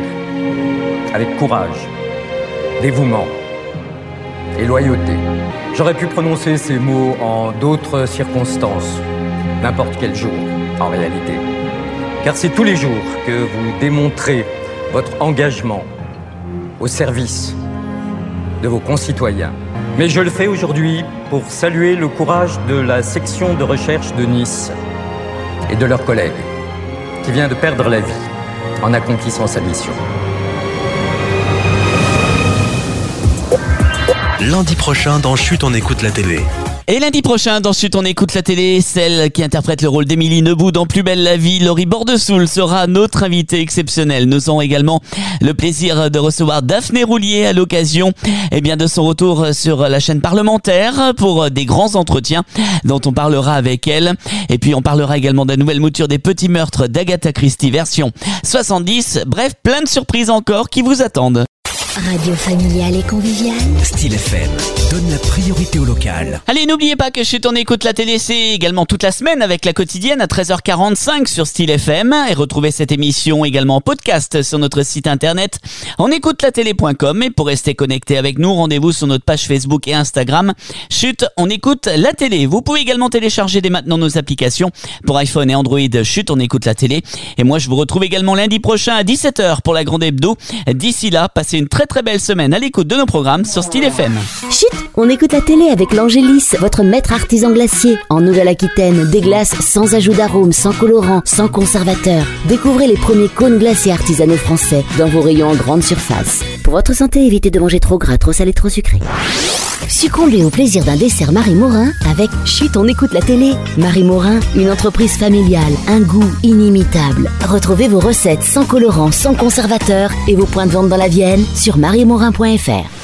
avec courage, dévouement et loyauté. J'aurais pu prononcer ces mots en d'autres circonstances, n'importe quel jour, en réalité. Car c'est tous les jours que vous démontrez votre engagement au service de vos concitoyens. Mais je le fais aujourd'hui pour saluer le courage de la section de recherche de Nice et de leurs collègues, qui vient de perdre la vie en accomplissant sa mission. Lundi prochain dans Chut, on écoute la télé. Et lundi prochain, dans Chut, on écoute la télé, celle qui interprète le rôle d'Émilie Nebout dans Plus belle la vie, Laurie Bordesoul sera notre invitée exceptionnelle. Nous aurons également le plaisir de recevoir Daphné Roulier à l'occasion eh bien, de son retour sur la chaîne parlementaire pour des grands entretiens dont on parlera avec elle. Et puis on parlera également de la nouvelle mouture des petits meurtres d'Agatha Christie version soixante-dix. Bref, plein de surprises encore qui vous attendent. Radio familiale et conviviale. Style F M donne la priorité au local. Allez, n'oubliez pas que Chut, on écoute la télé, c'est également toute la semaine avec la quotidienne à treize heures quarante-cinq sur Style F M. Et retrouvez cette émission également en podcast sur notre site internet on écoute la télé point com. Et pour rester connecté avec nous, rendez-vous sur notre page Facebook et Instagram. Chut, on écoute la télé. Vous pouvez également télécharger dès maintenant nos applications pour iPhone et Android. Chut, on écoute la télé. Et moi, je vous retrouve également lundi prochain à dix-sept heures pour la grande hebdo. D'ici là, passez une très très belle semaine à l'écoute de nos programmes sur Style F M. Chut, on écoute la télé avec l'Angélis, votre maître artisan glacier. En Nouvelle-Aquitaine, des glaces sans ajout d'arôme, sans colorant, sans conservateur. Découvrez les premiers cônes glacés artisanaux français dans vos rayons en grande surface. Pour votre santé, évitez de manger trop gras, trop salé, trop sucré. Succombez au plaisir d'un dessert Marie Morin avec Chut, on écoute la télé. Marie Morin, une entreprise familiale, un goût inimitable. Retrouvez vos recettes sans colorant, sans conservateur et vos points de vente dans la Vienne sur marie morin point f r.